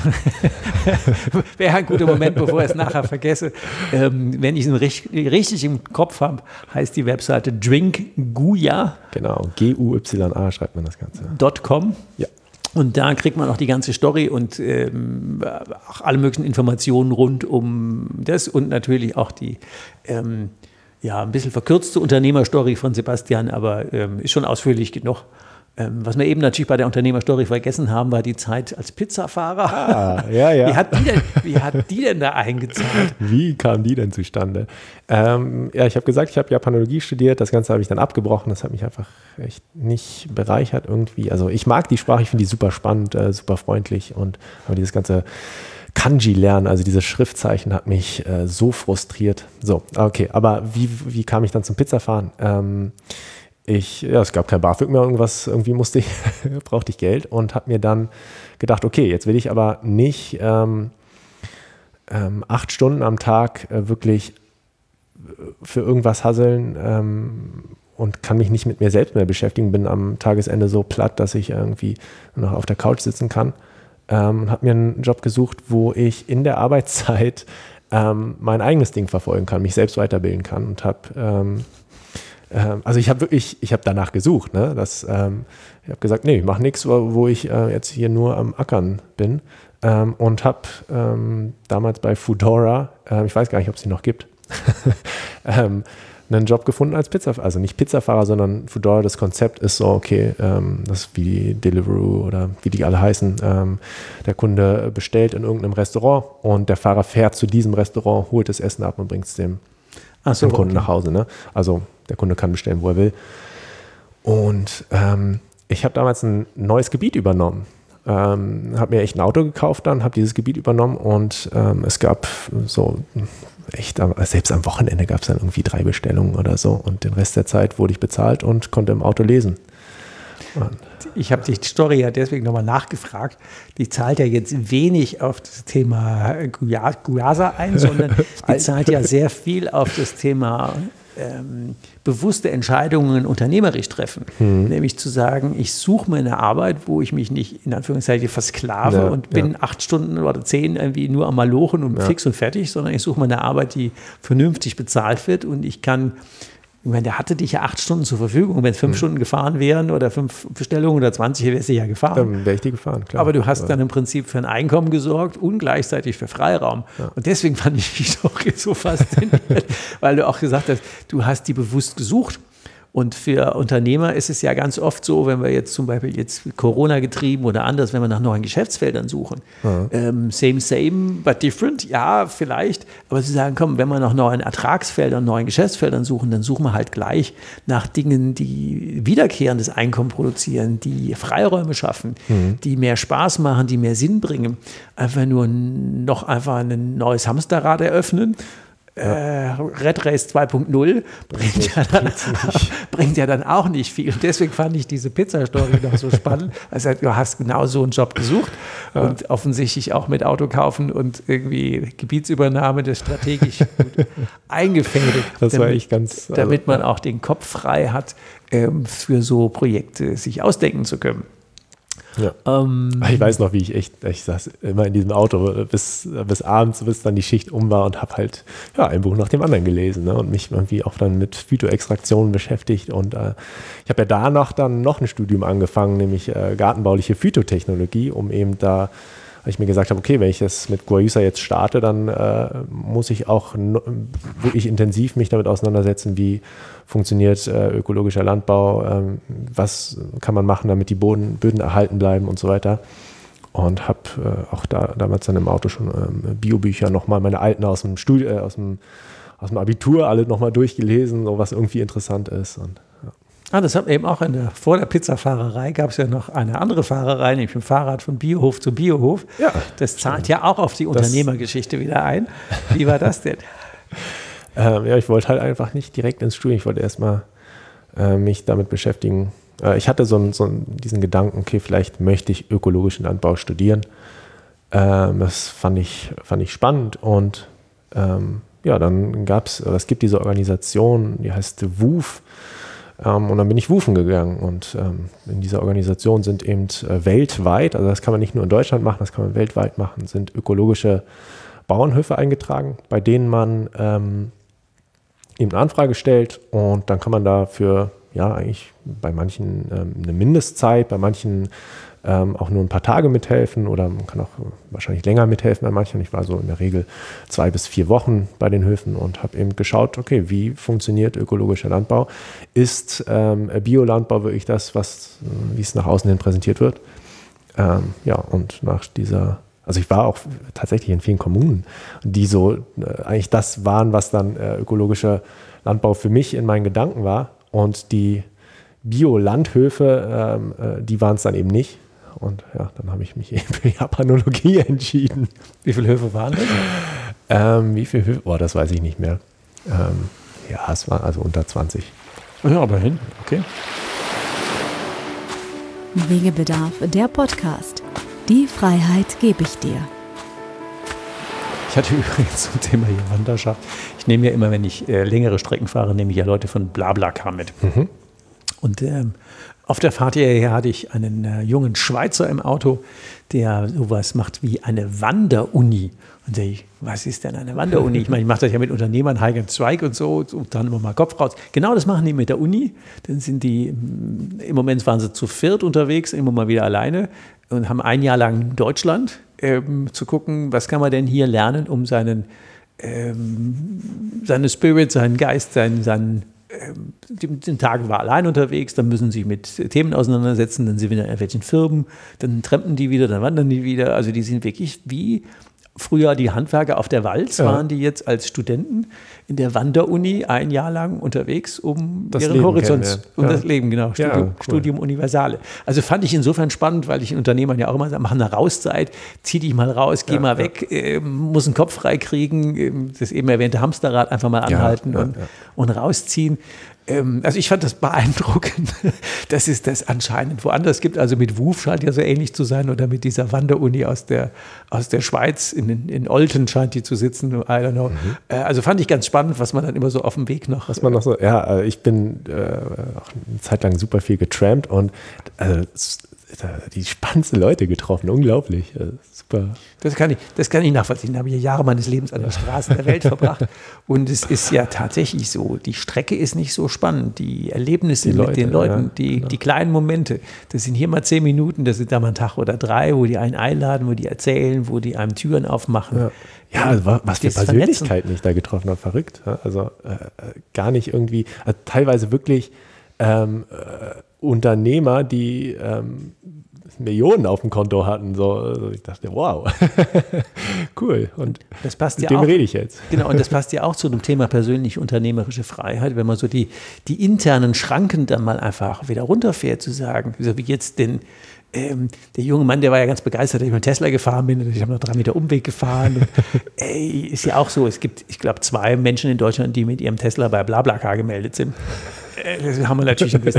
Wäre ein guter Moment, bevor ich es nachher vergesse. Ähm, wenn ich es richtig, richtig im Kopf habe, heißt die Webseite drinkguya. Genau, G U Y A schreibt man das Ganze. .com. Ja. Und da kriegt man auch die ganze Story und ähm, auch alle möglichen Informationen rund um das und natürlich auch die ähm, ja, ein bisschen verkürzte Unternehmerstory von Sebastian, aber ähm, ist schon ausführlich genug. Ähm, was wir eben natürlich bei der Unternehmerstory vergessen haben, war die Zeit als Pizzafahrer. Ah, ja, ja. Wie hat die denn, wie hat die denn da eingezahlt? Wie kam die denn zustande? Ähm, ja, ich habe gesagt, ich habe Japanologie studiert. Das Ganze habe ich dann abgebrochen. Das hat mich einfach echt nicht bereichert irgendwie. Also ich mag die Sprache, ich finde die super spannend, äh, super freundlich. Und aber dieses ganze Kanji lernen, also diese Schriftzeichen, hat mich äh, so frustriert. So, okay, aber wie, wie kam ich dann zum Pizzafahren? Ähm, Ich, ja, es gab kein BAföG mehr, irgendwas, irgendwie musste ich, brauchte ich Geld und habe mir dann gedacht, okay, jetzt will ich aber nicht ähm, ähm, acht Stunden am Tag äh, wirklich für irgendwas hasseln ähm, und kann mich nicht mit mir selbst mehr beschäftigen, bin am Tagesende so platt, dass ich irgendwie nur noch auf der Couch sitzen kann ähm, und habe mir einen Job gesucht, wo ich in der Arbeitszeit ähm, mein eigenes Ding verfolgen kann, mich selbst weiterbilden kann und habe ähm, Also ich habe wirklich, ich habe danach gesucht, ne? Das, ähm, ich habe gesagt, nee, ich mache nichts, wo ich äh, jetzt hier nur am Ackern bin ähm, und habe ähm, damals bei Foodora, äh, ich weiß gar nicht, ob es die noch gibt, ähm, einen Job gefunden als Pizzafahrer, also nicht Pizzafahrer, sondern Foodora, das Konzept ist so, okay, ähm, das ist wie Deliveroo oder wie die alle heißen, ähm, der Kunde bestellt in irgendeinem Restaurant und der Fahrer fährt zu diesem Restaurant, holt das Essen ab und bringt es dem, Ach so, dem Kunden okay. nach Hause, ne? Also der Kunde kann bestellen, wo er will. Und ähm, ich habe damals ein neues Gebiet übernommen. Ähm, habe mir echt ein Auto gekauft dann, habe dieses Gebiet übernommen und ähm, es gab so echt, selbst am Wochenende gab es dann irgendwie drei Bestellungen oder so und den Rest der Zeit wurde ich bezahlt und konnte im Auto lesen. Und Ich habe die Story ja deswegen nochmal nachgefragt. Die zahlt ja jetzt wenig auf das Thema Guyasa ein, sondern die zahlt ja sehr viel auf das Thema ähm, bewusste Entscheidungen unternehmerisch treffen. Hm. Nämlich zu sagen, ich suche mir eine Arbeit, wo ich mich nicht in Anführungszeichen versklave ja, und bin ja. acht Stunden oder zehn irgendwie nur am Malochen und ja. fix und fertig, sondern ich suche mir eine Arbeit, die vernünftig bezahlt wird und ich kann. Ich meine, der hatte dich ja acht Stunden zur Verfügung. Wenn es fünf mhm. Stunden gefahren wären oder fünf Bestellungen oder zwanzig, wärst du ja gefahren. Dann wäre ich die gefahren, klar. Aber du hast dann im Prinzip für ein Einkommen gesorgt und gleichzeitig für Freiraum. Ja. Und deswegen fand ich dich doch so fasziniert, weil du auch gesagt hast, du hast die bewusst gesucht. Und für Unternehmer ist es ja ganz oft so, wenn wir jetzt zum Beispiel jetzt Corona getrieben oder anders, wenn wir nach neuen Geschäftsfeldern suchen. Ja. Ähm, same, same, but different. Ja, vielleicht. Aber sie sagen, komm, wenn wir nach neuen Ertragsfeldern, neuen Geschäftsfeldern suchen, dann suchen wir halt gleich nach Dingen, die wiederkehrendes Einkommen produzieren, die Freiräume schaffen, mhm. die mehr Spaß machen, die mehr Sinn bringen. Einfach nur noch einfach ein neues Hamsterrad eröffnen. Ja. Äh, Red Race zwei Punkt null bringt, ja dann, bringt ja dann auch nicht viel. Und deswegen fand ich diese Pizza-Story noch so spannend. Also du hast genau so einen Job gesucht ja. und offensichtlich auch mit Auto kaufen und irgendwie Gebietsübernahme das strategisch gut eingefädelt. Das damit, war echt ganz... Also, damit man auch den Kopf frei hat, ähm, für so Projekte sich ausdenken zu können. Ja. Ähm, ich weiß noch, wie ich echt, ich saß immer in diesem Auto bis, bis abends, bis dann die Schicht um war und habe halt ja, ein Buch nach dem anderen gelesen, ne, und mich irgendwie auch dann mit Phytoextraktionen beschäftigt. Und äh, ich habe ja danach dann noch ein Studium angefangen, nämlich äh, gartenbauliche Phytotechnologie, um eben da, weil ich mir gesagt habe, okay, wenn ich das mit Guayusa jetzt starte, dann äh, muss ich auch no, wirklich intensiv mich damit auseinandersetzen, wie funktioniert äh, ökologischer Landbau, ähm, was kann man machen, damit die Boden, Böden erhalten bleiben und so weiter. Und habe äh, auch da damals dann im Auto schon ähm, Biobücher nochmal, meine alten aus dem Studi- äh, aus dem, aus dem Abitur alle nochmal durchgelesen, so was irgendwie interessant ist. Und, ja. Ah, das hat eben auch in der, vor der Pizzafahrerei gab es ja noch eine andere Fahrerei, nämlich ein Fahrrad von Biohof zu Biohof. Ja, das zahlt ja auch auf die Unternehmergeschichte wieder ein. Wie war das denn? ähm, ja, ich wollte halt einfach nicht direkt ins Studium. Ich wollte erstmal äh, mich damit beschäftigen. Äh, ich hatte so, einen, so einen, diesen Gedanken, okay, vielleicht möchte ich ökologischen Landbau studieren. Ähm, das fand ich, fand ich spannend und ähm, ja, dann gab es, es gibt diese Organisation, die heißt W U F. Um, und dann bin ich wufen gegangen und ähm, in dieser Organisation sind eben äh, weltweit, also das kann man nicht nur in Deutschland machen, das kann man weltweit machen, sind ökologische Bauernhöfe eingetragen, bei denen man ähm, eben eine Anfrage stellt und dann kann man dafür, ja eigentlich bei manchen ähm, eine Mindestzeit, bei manchen ähm, auch nur ein paar Tage mithelfen oder man kann auch wahrscheinlich länger mithelfen bei manchen. Ich war so in der Regel zwei bis vier Wochen bei den Höfen und habe eben geschaut, okay, wie funktioniert ökologischer Landbau? Ist ähm, Biolandbau wirklich das, was, wie es nach außen hin präsentiert wird? Ähm, ja, und nach dieser, also ich war auch tatsächlich in vielen Kommunen, die so äh, eigentlich das waren, was dann äh, ökologischer Landbau für mich in meinen Gedanken war. Und die Biolandhöfe, ähm, äh, die waren es dann eben nicht. Und ja, dann habe ich mich eben für Japanologie entschieden. Wie viele Höfe waren das? Ähm, wie viele Höfe? Boah, das weiß ich nicht mehr. Ähm, ja, es war also unter zwanzig. Ja, aber hin, okay. Wegebedarf, der Podcast. Die Freiheit gebe ich dir. Ich hatte übrigens zum Thema hier Wanderschaft. Ich nehme ja immer, wenn ich äh, längere Strecken fahre, nehme ich ja Leute von BlaBlaCar mit. Mhm. Und ähm, auf der Fahrt hierher hatte ich einen äh, jungen Schweizer im Auto, der sowas macht wie eine Wanderuni. Und sage ich, was ist denn eine Wanderuni? Ich meine, ich mache das ja mit Unternehmern, Hike and Strike und so, und dann immer mal Kopf raus. Genau das machen die mit der Uni. Dann sind die, im Moment waren sie zu viert unterwegs, immer mal wieder alleine und haben ein Jahr lang Deutschland ähm, zu gucken, was kann man denn hier lernen, um seinen, ähm, seine Spirit, seinen Geist, seinen, seinen Den, den Tag war allein unterwegs, dann müssen sie sich mit Themen auseinandersetzen, dann sind wir in irgendwelchen Firmen, dann trampen die wieder, dann wandern die wieder. Also die sind wirklich wie früher die Handwerker auf der Walz, ja. waren die jetzt als Studenten in der Wanderuni ein Jahr lang unterwegs, um das ihren Leben Horizont, um ja. das Leben, genau, Studium, ja, cool. Studium Universale. Also fand ich insofern spannend, weil ich in Unternehmern ja auch immer sage, mach eine Rauszeit, zieh dich mal raus, geh ja, mal ja. weg, äh, muss einen Kopf frei kriegen, äh, das eben erwähnte Hamsterrad einfach mal anhalten ja, ja, und, ja. und rausziehen. Also ich fand das beeindruckend, dass es das anscheinend woanders gibt. Also mit W U F scheint ja so ähnlich zu sein oder mit dieser Wanderuni aus der, aus der Schweiz. In, in Olten scheint die zu sitzen, I don't know. Mhm. Also fand ich ganz spannend, was man dann immer so auf dem Weg noch... Was man noch so, ja, ich bin äh, auch eine Zeit lang super viel getrampt und also, die spannendsten Leute getroffen, unglaublich, super. Das kann ich, das kann ich nachvollziehen. Da habe ich ja Jahre meines Lebens an den Straßen der Welt verbracht. Und es ist ja tatsächlich so, die Strecke ist nicht so spannend. Die Erlebnisse die mit Leute, den Leuten, ja, die, genau. die kleinen Momente, das sind hier mal zehn Minuten, das sind da mal ein Tag oder drei, wo die einen einladen, wo die erzählen, wo die einem Türen aufmachen. Ja, ja also was für Persönlichkeiten ich da getroffen habe, verrückt. Also äh, gar nicht irgendwie, also teilweise wirklich ähm, äh, Unternehmer, die ähm, Millionen auf dem Konto hatten. So, also ich dachte, wow, cool. Und das passt mit ja dem auch, rede ich jetzt. Genau, und das passt ja auch zu dem Thema persönliche unternehmerische Freiheit, wenn man so die, die internen Schranken dann mal einfach wieder runterfährt, zu sagen, so wie jetzt den Ähm, der junge Mann, der war ja ganz begeistert, dass ich mit Tesla gefahren bin. Ich habe noch drei Meter Umweg gefahren. Und, ey, ist ja auch so, es gibt, ich glaube, zwei Menschen in Deutschland, die mit ihrem Tesla bei BlaBlaCar gemeldet sind. Das haben wir natürlich gewusst.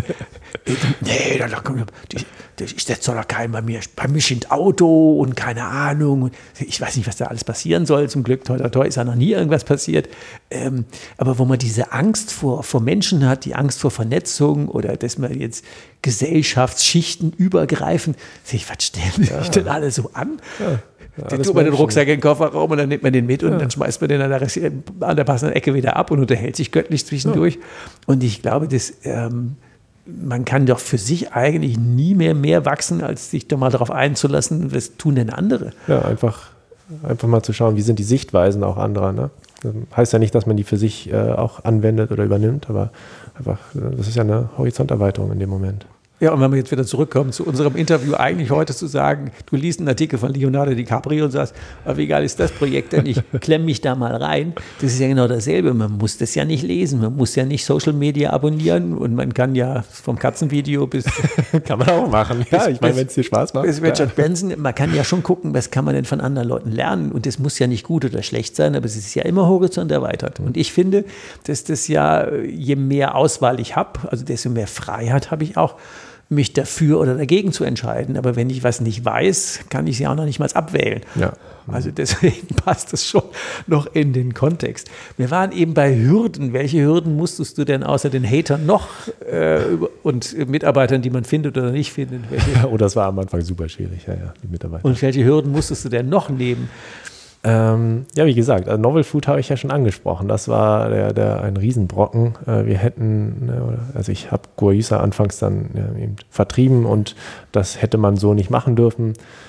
Nee, da kommt, ich setze doch keinen bei mir, bei mir steht Auto und keine Ahnung. Ich weiß nicht, was da alles passieren soll. Zum Glück, toi, toi, toi, ist ja noch nie irgendwas passiert. Ähm, aber wo man diese Angst vor, vor Menschen hat, die Angst vor Vernetzung oder dass man jetzt Gesellschaftsschichten übergreifen, ich, was stellen sich ja. denn alle so an? Ja. Ja, den tut man den Rucksack in den Kofferraum und dann nimmt man den mit und ja. dann schmeißt man den an der, an der passenden Ecke wieder ab und unterhält sich göttlich zwischendurch. Ja. Und ich glaube, dass, ähm, man kann doch für sich eigentlich nie mehr mehr wachsen, als sich doch mal darauf einzulassen, was tun denn andere? Ja, einfach, einfach mal zu schauen, wie sind die Sichtweisen auch anderer. Ne? Das heißt ja nicht, dass man die für sich äh, auch anwendet oder übernimmt, aber einfach, das ist ja eine Horizonterweiterung in dem Moment. Ja, und wenn wir jetzt wieder zurückkommen zu unserem Interview, eigentlich heute zu sagen, du liest einen Artikel von Leonardo DiCaprio und sagst, aber wie geil ist das Projekt denn? Ich klemme mich da mal rein. Das ist ja genau dasselbe. Man muss das ja nicht lesen. Man muss ja nicht Social Media abonnieren und man kann ja vom Katzenvideo bis... kann man auch machen. Ja, ich meine, wenn es dir Spaß macht. Bis Richard Branson, man kann ja schon gucken, was kann man denn von anderen Leuten lernen. Und das muss ja nicht gut oder schlecht sein, aber es ist ja immer Horizont erweitert. Und ich finde, dass das ja, je mehr Auswahl ich habe, also desto mehr Freiheit habe ich auch, mich dafür oder dagegen zu entscheiden. Aber wenn ich was nicht weiß, kann ich sie auch noch nicht mal abwählen. Ja. Also deswegen passt das schon noch in den Kontext. Wir waren eben bei Hürden. Welche Hürden musstest du denn außer den Hatern noch äh, und Mitarbeitern, die man findet oder nicht findet? Welche? Oh, das war am Anfang super schwierig, ja, ja, die Mitarbeiter. Und welche Hürden musstest du denn noch nehmen? Ähm, ja, wie gesagt, also Novel Food habe ich ja schon angesprochen. Das war der, der ein Riesenbrocken. Äh, wir hätten, ne, also ich habe Guayusa anfangs dann ja, eben vertrieben und das hätte man so nicht machen dürfen.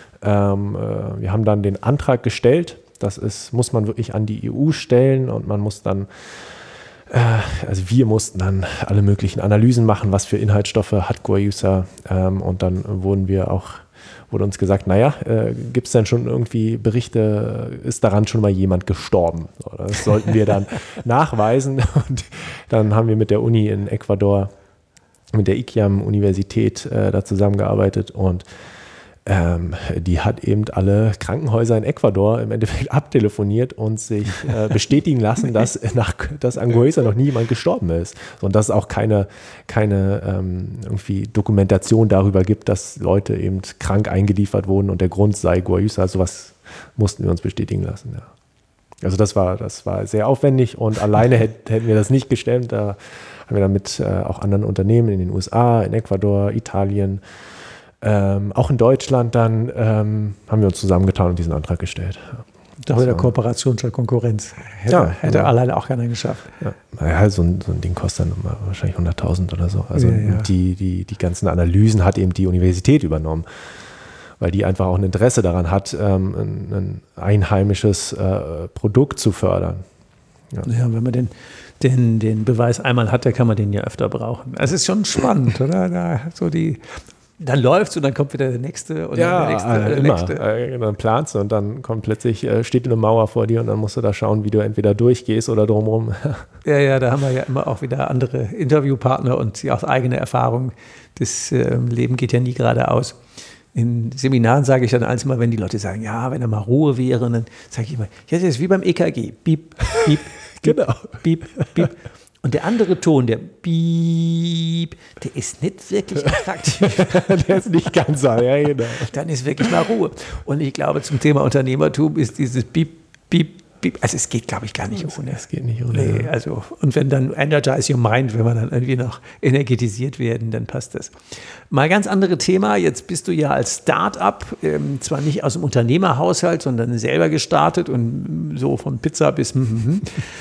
Ähm, äh, wir haben dann den Antrag gestellt. Das ist, muss man wirklich an die E U stellen und man muss dann, äh, also wir mussten dann alle möglichen Analysen machen, was für Inhaltsstoffe hat Guayusa. Ähm, und dann wurden wir auch wurde uns gesagt, naja, äh, gibt es denn schon irgendwie Berichte, ist daran schon mal jemand gestorben? Oder das sollten wir dann nachweisen. Und dann haben wir mit der Uni in Ecuador, mit der I C I A M-Universität äh, da zusammengearbeitet und ähm, die hat eben alle Krankenhäuser in Ecuador im Endeffekt abtelefoniert und sich äh, bestätigen lassen, dass, nach, dass an Guayusa noch nie jemand gestorben ist. Und dass es auch keine, keine ähm, irgendwie Dokumentation darüber gibt, dass Leute eben krank eingeliefert wurden und der Grund sei Guayusa. Sowas mussten wir uns bestätigen lassen. Ja. Also das war, das war sehr aufwendig und alleine hätt, hätten wir das nicht gestemmt. Da haben wir dann mit äh, auch anderen Unternehmen in den U S A, in Ecuador, Italien, Ähm, auch in Deutschland dann ähm, haben wir uns zusammengetan und diesen Antrag gestellt. Da mit der Kooperation statt Konkurrenz. Hätte, ja, hätte ja. alleine auch keiner geschafft. Ja, naja, so, ein, so ein Ding kostet dann immer wahrscheinlich hunderttausend oder so. Also ja, ja. Die, die, die ganzen Analysen hat eben die Universität übernommen, weil die einfach auch ein Interesse daran hat, ähm, ein, ein einheimisches äh, Produkt zu fördern. Ja. Ja, wenn man den, den, den Beweis einmal hat, dann kann man den ja öfter brauchen. Es ist schon spannend, oder? Da, so die, dann läuft's und dann kommt wieder der nächste und ja, der nächste. äh, der immer. nächste. Äh, dann planst du und dann kommt plötzlich, äh, steht eine Mauer vor dir und dann musst du da schauen, wie du entweder durchgehst oder drumherum. Ja, ja, da haben wir ja immer auch wieder andere Interviewpartner und ja, aus eigener Erfahrung. Das äh, Leben geht ja nie geradeaus. In Seminaren sage ich dann alles mal, wenn die Leute sagen, ja, wenn da mal Ruhe wäre, und dann sage ich immer, ja, das ist wie beim E K G. Piep, piep, genau. Piep, piep. Und der andere Ton, der Piep, der ist nicht wirklich attraktiv. Der ist nicht ganz so, ja, genau. Dann ist wirklich mal Ruhe. Und ich glaube, zum Thema Unternehmertum ist dieses Piep, Piep, Piep, also es geht, glaube ich, gar nicht ohne. Es geht nicht ohne. Nee, also, und wenn dann Energize Your Mind, wenn wir dann irgendwie noch energetisiert werden, dann passt das. Mal ganz andere Thema. Jetzt bist du ja als Start-up, ähm, zwar nicht aus dem Unternehmerhaushalt, sondern selber gestartet und so von Pizza bis ähm,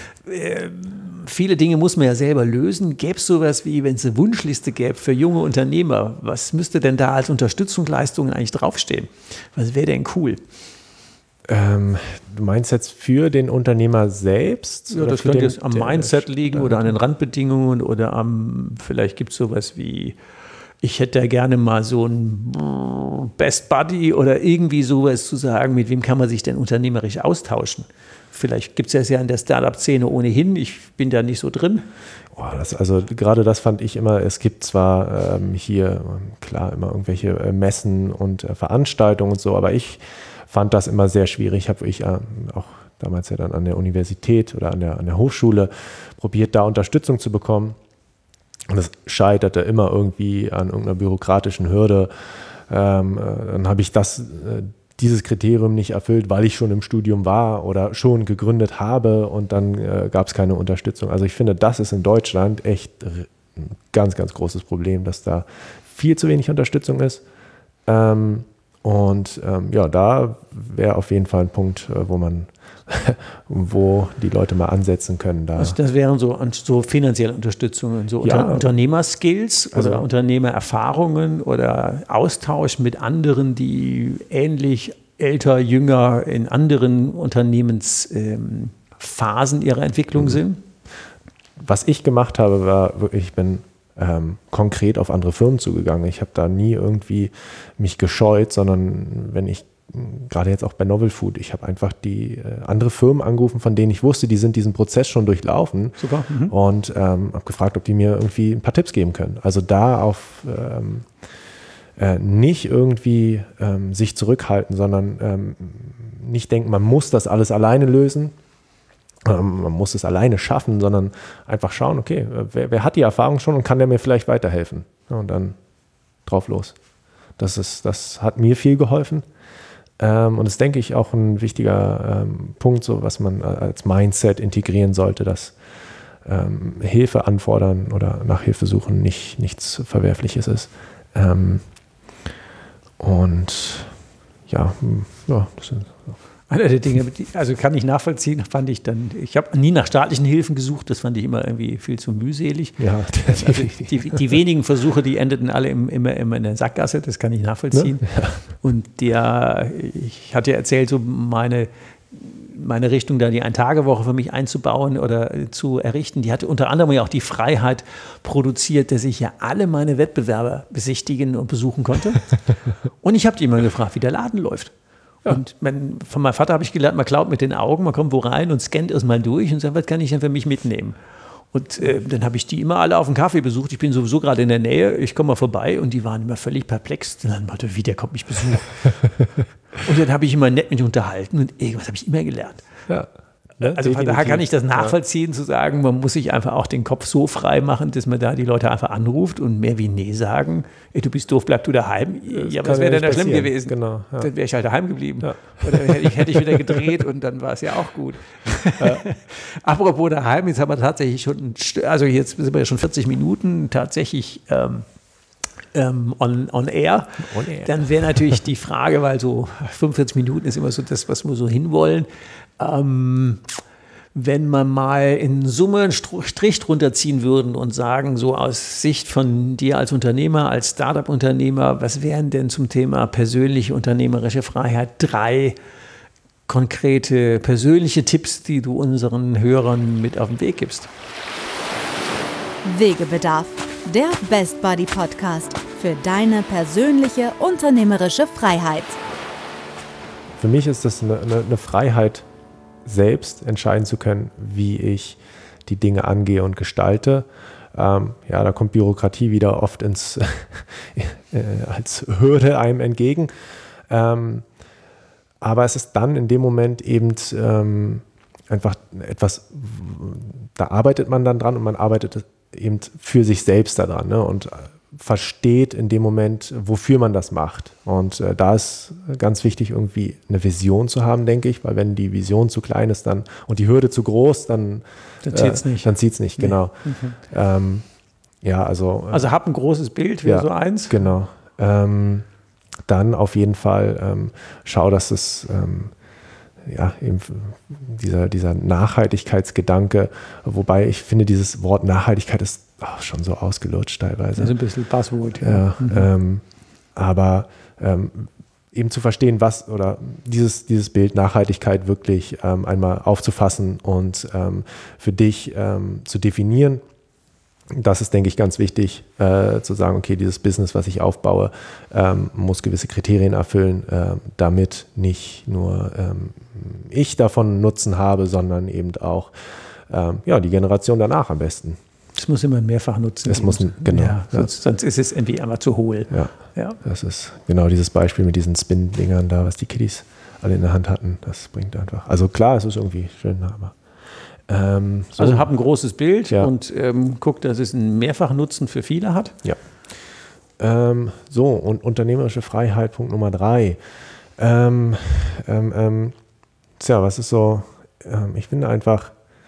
viele Dinge muss man ja selber lösen. Gäbe es sowas wie, wenn es eine Wunschliste gäbe für junge Unternehmer, was müsste denn da als Unterstützungsleistungen eigentlich draufstehen? Was wäre denn cool? Ähm, du meinst jetzt für den Unternehmer selbst? Ja, das könnte jetzt am Mindset liegen oder an den Randbedingungen oder am, vielleicht gibt es sowas wie, ich hätte da gerne mal so ein Best Buddy oder irgendwie sowas zu sagen, mit wem kann man sich denn unternehmerisch austauschen? Vielleicht gibt es das ja in der Startup-Szene ohnehin, ich bin da nicht so drin. Oh, das, also gerade das fand ich immer, es gibt zwar ähm, hier, klar, immer irgendwelche äh, Messen und äh, Veranstaltungen und so, aber ich fand das immer sehr schwierig. Habe ich äh, auch damals ja dann an der Universität oder an der, an der Hochschule probiert, da Unterstützung zu bekommen. Und es scheiterte immer irgendwie an irgendeiner bürokratischen Hürde. Ähm, äh, dann habe ich das, äh, dieses Kriterium nicht erfüllt, weil ich schon im Studium war oder schon gegründet habe und dann äh, gab es keine Unterstützung. Also ich finde, das ist in Deutschland echt ein ganz, ganz großes Problem, dass da viel zu wenig Unterstützung ist. Ähm, und ähm, ja, da wäre auf jeden Fall ein Punkt, äh, wo man wo die Leute mal ansetzen können. Da. Also das wären so, so finanzielle Unterstützungen, so ja. Unter, Unternehmerskills also, oder Unternehmererfahrungen oder Austausch mit anderen, die ähnlich älter, jünger in anderen Unternehmensphasen ähm, ihrer Entwicklung mhm. sind. Was ich gemacht habe, war wirklich, ich bin ähm, konkret auf andere Firmen zugegangen. Ich habe da nie irgendwie mich gescheut, sondern wenn ich gerade jetzt auch bei Novel Food, ich habe einfach die äh, andere Firmen angerufen, von denen ich wusste, die sind diesen Prozess schon durchlaufen. Super. Mhm. Und ähm, habe gefragt, ob die mir irgendwie ein paar Tipps geben können. Also da auf ähm, äh, nicht irgendwie ähm, sich zurückhalten, sondern ähm, nicht denken, man muss das alles alleine lösen, ähm, man muss es alleine schaffen, sondern einfach schauen, okay, wer, wer hat die Erfahrung schon und kann der mir vielleicht weiterhelfen? Ja, und dann drauf los. Das ist, das hat mir viel geholfen. Ähm, und das denke ich auch ein wichtiger ähm, Punkt, so was man als Mindset integrieren sollte, dass ähm, Hilfe anfordern oder nach Hilfe suchen nicht, nichts Verwerfliches ist. Ähm, und ja, ja, das sind so. Einer der Dinge, die, also kann ich nachvollziehen, fand ich dann, ich habe nie nach staatlichen Hilfen gesucht, das fand ich immer irgendwie viel zu mühselig. Ja, also die, die wenigen Versuche, die endeten alle im, immer, immer in der Sackgasse, das kann ich nachvollziehen. Ne? Ja. Und der, ich hatte ja erzählt, so meine, meine Richtung da, die Ein-Tage-Woche für mich einzubauen oder zu errichten, die hatte unter anderem ja auch die Freiheit produziert, dass ich ja alle meine Wettbewerber besichtigen und besuchen konnte. Und ich habe die immer gefragt, wie der Laden läuft. Ja. Und mein, von meinem Vater habe ich gelernt, man klaut mit den Augen, man kommt wo rein und scannt erstmal durch und sagt, was kann ich denn für mich mitnehmen? Und äh, dann habe ich die immer alle auf dem Kaffee besucht. Ich bin sowieso gerade in der Nähe, ich komme mal vorbei und die waren immer völlig perplex. Und dann meinte, wie, der kommt mich besuchen. Und dann habe ich immer nett mit unterhalten und irgendwas habe ich immer gelernt. Ja. Ne? Also von daher kann ich das nachvollziehen, ja. Zu sagen, man muss sich einfach auch den Kopf so frei machen, dass man da die Leute einfach anruft und mehr wie nee sagen, ey, du bist doof, bleib du daheim. Das ja, was wäre denn da schlimm gewesen? Genau, ja. Dann wäre ich halt daheim geblieben. Ja. Oder hätte ich, hätte ich wieder gedreht und dann war es ja auch gut. Ja. Apropos daheim, jetzt haben wir tatsächlich schon, also jetzt sind wir ja schon vierzig Minuten tatsächlich ähm, ähm, on, on, air. on air. Dann wäre natürlich die Frage, weil so fünfundvierzig Minuten ist immer so das, was wir so hinwollen. Ähm, wenn man mal in Summe einen Strich drunter ziehen würden und sagen, so aus Sicht von dir als Unternehmer, als Startup-Unternehmer, was wären denn zum Thema persönliche unternehmerische Freiheit drei konkrete persönliche Tipps, die du unseren Hörern mit auf den Weg gibst? Wegebedarf, der Best Buddy Podcast für deine persönliche unternehmerische Freiheit. Für mich ist das eine, eine, eine Freiheit, selbst entscheiden zu können, wie ich die Dinge angehe und gestalte. Ähm, ja, da kommt Bürokratie wieder oft ins, äh, als Hürde einem entgegen. Ähm, aber es ist dann in dem Moment eben ähm, einfach etwas, da arbeitet man dann dran und man arbeitet eben für sich selbst daran, ne? Und versteht in dem Moment, wofür man das macht. Und äh, da ist ganz wichtig, irgendwie eine Vision zu haben, denke ich, weil wenn die Vision zu klein ist dann und die Hürde zu groß, dann dann zieht es äh, nicht. Dann zieht es nicht, nee. genau. Mhm. Ähm, ja, also. Also hab ein großes Bild, wäre ja, so eins. Genau. Ähm, dann auf jeden Fall ähm, schau, dass es ähm, ja, eben dieser, dieser Nachhaltigkeitsgedanke, wobei ich finde, dieses Wort Nachhaltigkeit ist oh, schon so ausgelutscht teilweise. Das ist ein bisschen Buzzword. Ja, ja mhm. ähm, aber ähm, eben zu verstehen, was oder dieses, dieses Bild Nachhaltigkeit wirklich ähm, einmal aufzufassen und ähm, für dich ähm, zu definieren. Das ist, denke ich, ganz wichtig, äh, zu sagen, okay, dieses Business, was ich aufbaue, ähm, muss gewisse Kriterien erfüllen, äh, damit nicht nur ähm, ich davon Nutzen habe, sondern eben auch ähm, ja, die Generation danach am besten. Es muss immer mehrfach nutzen. Es muss, genau. Ja, sonst, sonst ist es irgendwie einmal zu hohl. Ja, ja, das ist genau dieses Beispiel mit diesen Spin-Dingern da, was die Kiddies alle in der Hand hatten. Das bringt einfach, also klar, es ist irgendwie schön, aber Ähm, so. Also hab ein großes Bild ja. und ähm, guck, dass es einen Mehrfachnutzen für viele hat. Ja. Ähm, so, und unternehmerische Freiheit, Punkt Nummer drei. Ähm, ähm, ähm, tja, was ist so, ähm, ich finde einfach,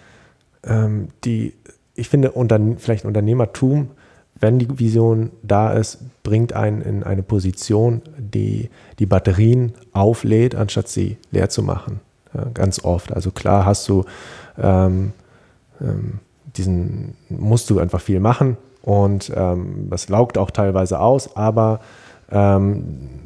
ähm, die, ich finde unter, vielleicht Unternehmertum, wenn die Vision da ist, bringt einen in eine Position, die die Batterien auflädt, anstatt sie leer zu machen. Ja, ganz oft. Also klar hast du ähm, ähm, diesen, musst du einfach viel machen und ähm, das laugt auch teilweise aus, aber ähm,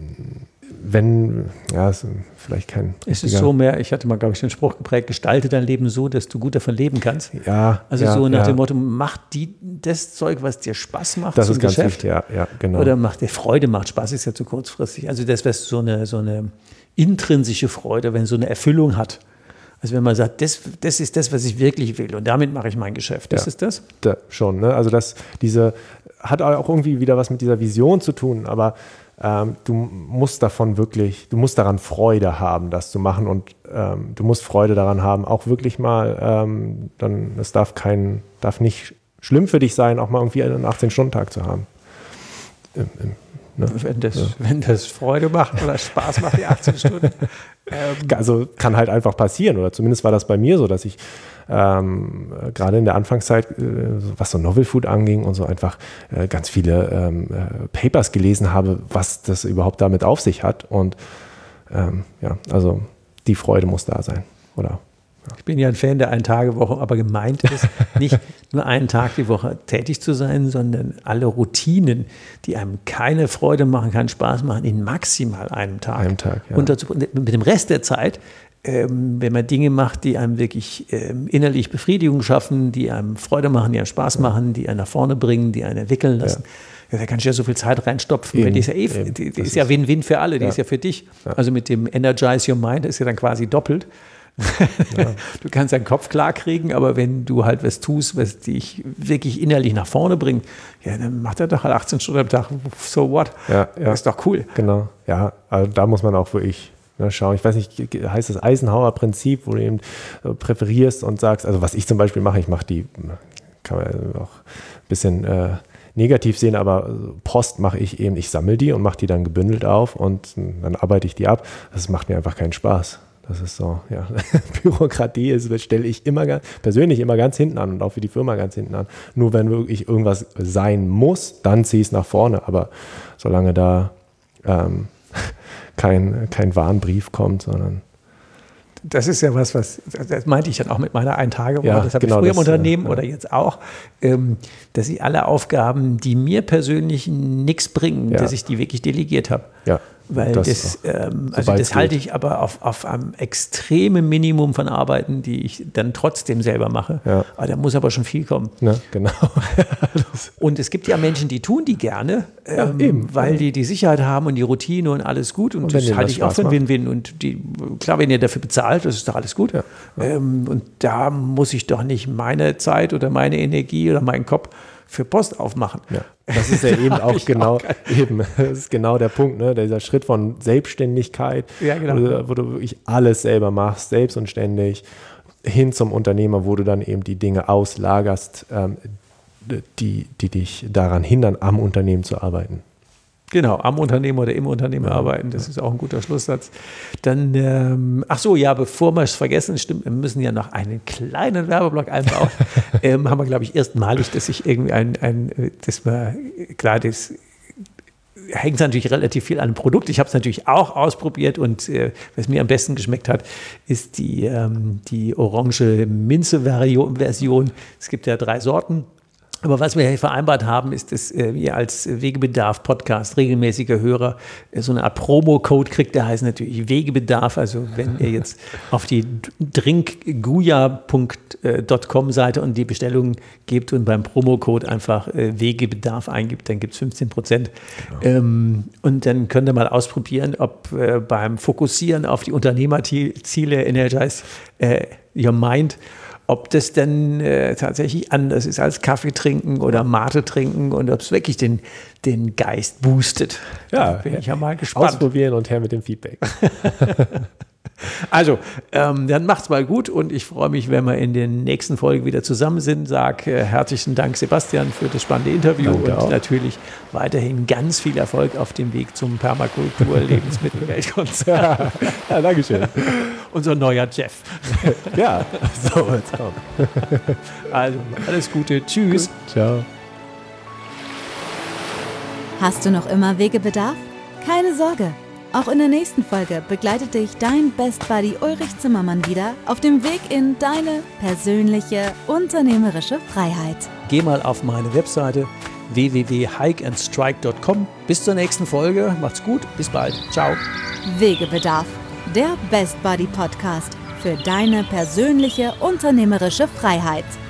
wenn, ja, ist vielleicht kein. Es ist so mehr, ich hatte mal, glaube ich, den Spruch geprägt, gestalte dein Leben so, dass du gut davon leben kannst. Ja. Also ja, so nach ja. dem Motto, mach die, das Zeug, was dir Spaß macht, das zum ist ganz Geschäft. wichtig, ja, ja, genau. Oder macht dir Freude, macht Spaß, ist ja zu kurzfristig. Also das wäre so eine, so eine intrinsische Freude, wenn so eine Erfüllung hat. Also wenn man sagt, das, das ist das, was ich wirklich will und damit mache ich mein Geschäft. Das ja, ist das? Da, schon, ne? Also das, diese, hat auch irgendwie wieder was mit dieser Vision zu tun, aber ähm, du musst davon wirklich, du musst daran Freude haben, das zu machen und ähm, du musst Freude daran haben, auch wirklich mal, ähm, dann, es darf kein, darf nicht schlimm für dich sein, auch mal irgendwie einen achtzehn-Stunden-Tag zu haben. Im, im, ne? wenn, das, ja. wenn das Freude macht oder Spaß macht, die achtzehn Stunden. Also kann halt einfach passieren, oder zumindest war das bei mir so, dass ich ähm, gerade in der Anfangszeit, äh, was so Novel Food anging und so einfach äh, ganz viele ähm, äh, Papers gelesen habe, was das überhaupt damit auf sich hat. Und ähm, ja, also die Freude muss da sein, oder? Ich bin ja ein Fan der Ein-Tage-Woche, aber gemeint ist, nicht nur einen Tag die Woche tätig zu sein, sondern alle Routinen, die einem keine Freude machen, keinen Spaß machen, in maximal einem Tag. Einem Tag, ja. Und dazu, mit dem Rest der Zeit, ähm, wenn man Dinge macht, die einem wirklich ähm, innerlich Befriedigung schaffen, die einem Freude machen, die einem Spaß machen, die einen nach vorne bringen, die einen entwickeln lassen. Ja. Ja, da kannst du ja so viel Zeit reinstopfen. Eben, die ist ja, eh, die, die ist ja Win-Win für alle, die ja. ist ja für dich. Ja. Also mit dem Energize Your Mind ist ja dann quasi doppelt. Ja. Du kannst deinen Kopf klar kriegen, aber wenn du halt was tust, was dich wirklich innerlich nach vorne bringt, ja, dann macht er doch halt achtzehn Stunden am Tag. So what? Ja, ja. Das ist doch cool. Genau, ja, also da muss man auch wirklich ne, schauen. Ich weiß nicht, heißt das Eisenhower-Prinzip, wo du eben präferierst und sagst, also was ich zum Beispiel mache, ich mache die, kann man auch ein bisschen äh, negativ sehen, aber Post mache ich eben, ich sammle die und mache die dann gebündelt auf und dann arbeite ich die ab. Das macht mir einfach keinen Spaß. Das ist so, ja, Bürokratie ist, stelle ich immer persönlich immer ganz hinten an und auch für die Firma ganz hinten an. Nur wenn wirklich irgendwas sein muss, dann ziehe ich es nach vorne. Aber solange da ähm, kein, kein Warnbrief kommt, sondern das ist ja was, was, das meinte ich dann auch mit meiner Ein-Tage-Woche, ja, das habe genau, ich früher das, im Unternehmen ja. oder jetzt auch, ähm, dass ich alle Aufgaben, die mir persönlich nichts bringen, ja. dass ich die wirklich delegiert habe. Ja. Weil das, das, ähm, also das halte ich aber auf, auf einem extremen Minimum von Arbeiten, die ich dann trotzdem selber mache. Ja. Aber da muss aber schon viel kommen. Ja, genau. Und es gibt ja Menschen, die tun die gerne, ja, ähm, eben. weil die die Sicherheit haben und die Routine und alles gut. Und, und das halte ich auch für ein Win-Win. Und die, klar, wenn ihr dafür bezahlt, das ist doch alles gut. Ja. Ja. Ähm, und da muss ich doch nicht meine Zeit oder meine Energie oder meinen Kopf für Post aufmachen. Ja. Das ist ja eben auch genau, auch eben, das ist genau der Punkt, ne? Dieser Schritt von Selbstständigkeit, ja, genau. wo, du, wo du wirklich alles selber machst, selbst und ständig, hin zum Unternehmer, wo du dann eben die Dinge auslagerst, ähm, die, die dich daran hindern, am Unternehmen zu arbeiten. Genau, am Unternehmen oder im Unternehmen ja, arbeiten, das ja. ist auch ein guter Schlusssatz. Dann, ähm, ach so, ja, bevor wir es vergessen, stimmt, wir müssen ja noch einen kleinen Werbeblock einbauen. ähm, haben wir, glaube ich, erstmalig, dass ich irgendwie ein, ein das war, klar, das hängt natürlich relativ viel an dem Produkt. Ich habe es natürlich auch ausprobiert und äh, was mir am besten geschmeckt hat, ist die, ähm, die orange Minze-Version. Es gibt ja drei Sorten. Aber was wir hier vereinbart haben, ist, dass äh, ihr als Wegebedarf-Podcast regelmäßiger Hörer äh, so eine Art Promo-Code kriegt, der heißt natürlich Wegebedarf. Also wenn ihr jetzt auf die drinkguya punkt com Seite und die Bestellung gebt und beim Promo-Code einfach äh, Wegebedarf eingibt, dann gibt es fünfzehn Prozent. Genau. Ähm, und dann könnt ihr mal ausprobieren, ob äh, beim Fokussieren auf die Unternehmerziele Energize äh, Your Mind, ob das denn äh, tatsächlich anders ist als Kaffee trinken oder Mate trinken und ob es wirklich den, den Geist boostet. Ja, da bin ich ja mal gespannt. Ausprobieren und her mit dem Feedback. Also, ähm, dann macht's mal gut und ich freue mich, wenn wir in der nächsten Folge wieder zusammen sind. Sag äh, herzlichen Dank, Sebastian, für das spannende Interview. Danke und auch. Natürlich weiterhin ganz viel Erfolg auf dem Weg zum Permakultur-Lebensmittel-Weltkonzern. Ja, danke schön. Unser neuer Jeff. Ja, so wird's kommen. Also, alles Gute. Tschüss. Gut. Ciao. Hast du noch immer Wegebedarf? Keine Sorge. Auch in der nächsten Folge begleitet dich dein Best Buddy Ulrich Zimmermann wieder auf dem Weg in deine persönliche unternehmerische Freiheit. Geh mal auf meine Webseite w w w punkt hike and strike punkt com. Bis zur nächsten Folge. Macht's gut. Bis bald. Ciao. Wegebedarf, der Best Buddy Podcast für deine persönliche unternehmerische Freiheit.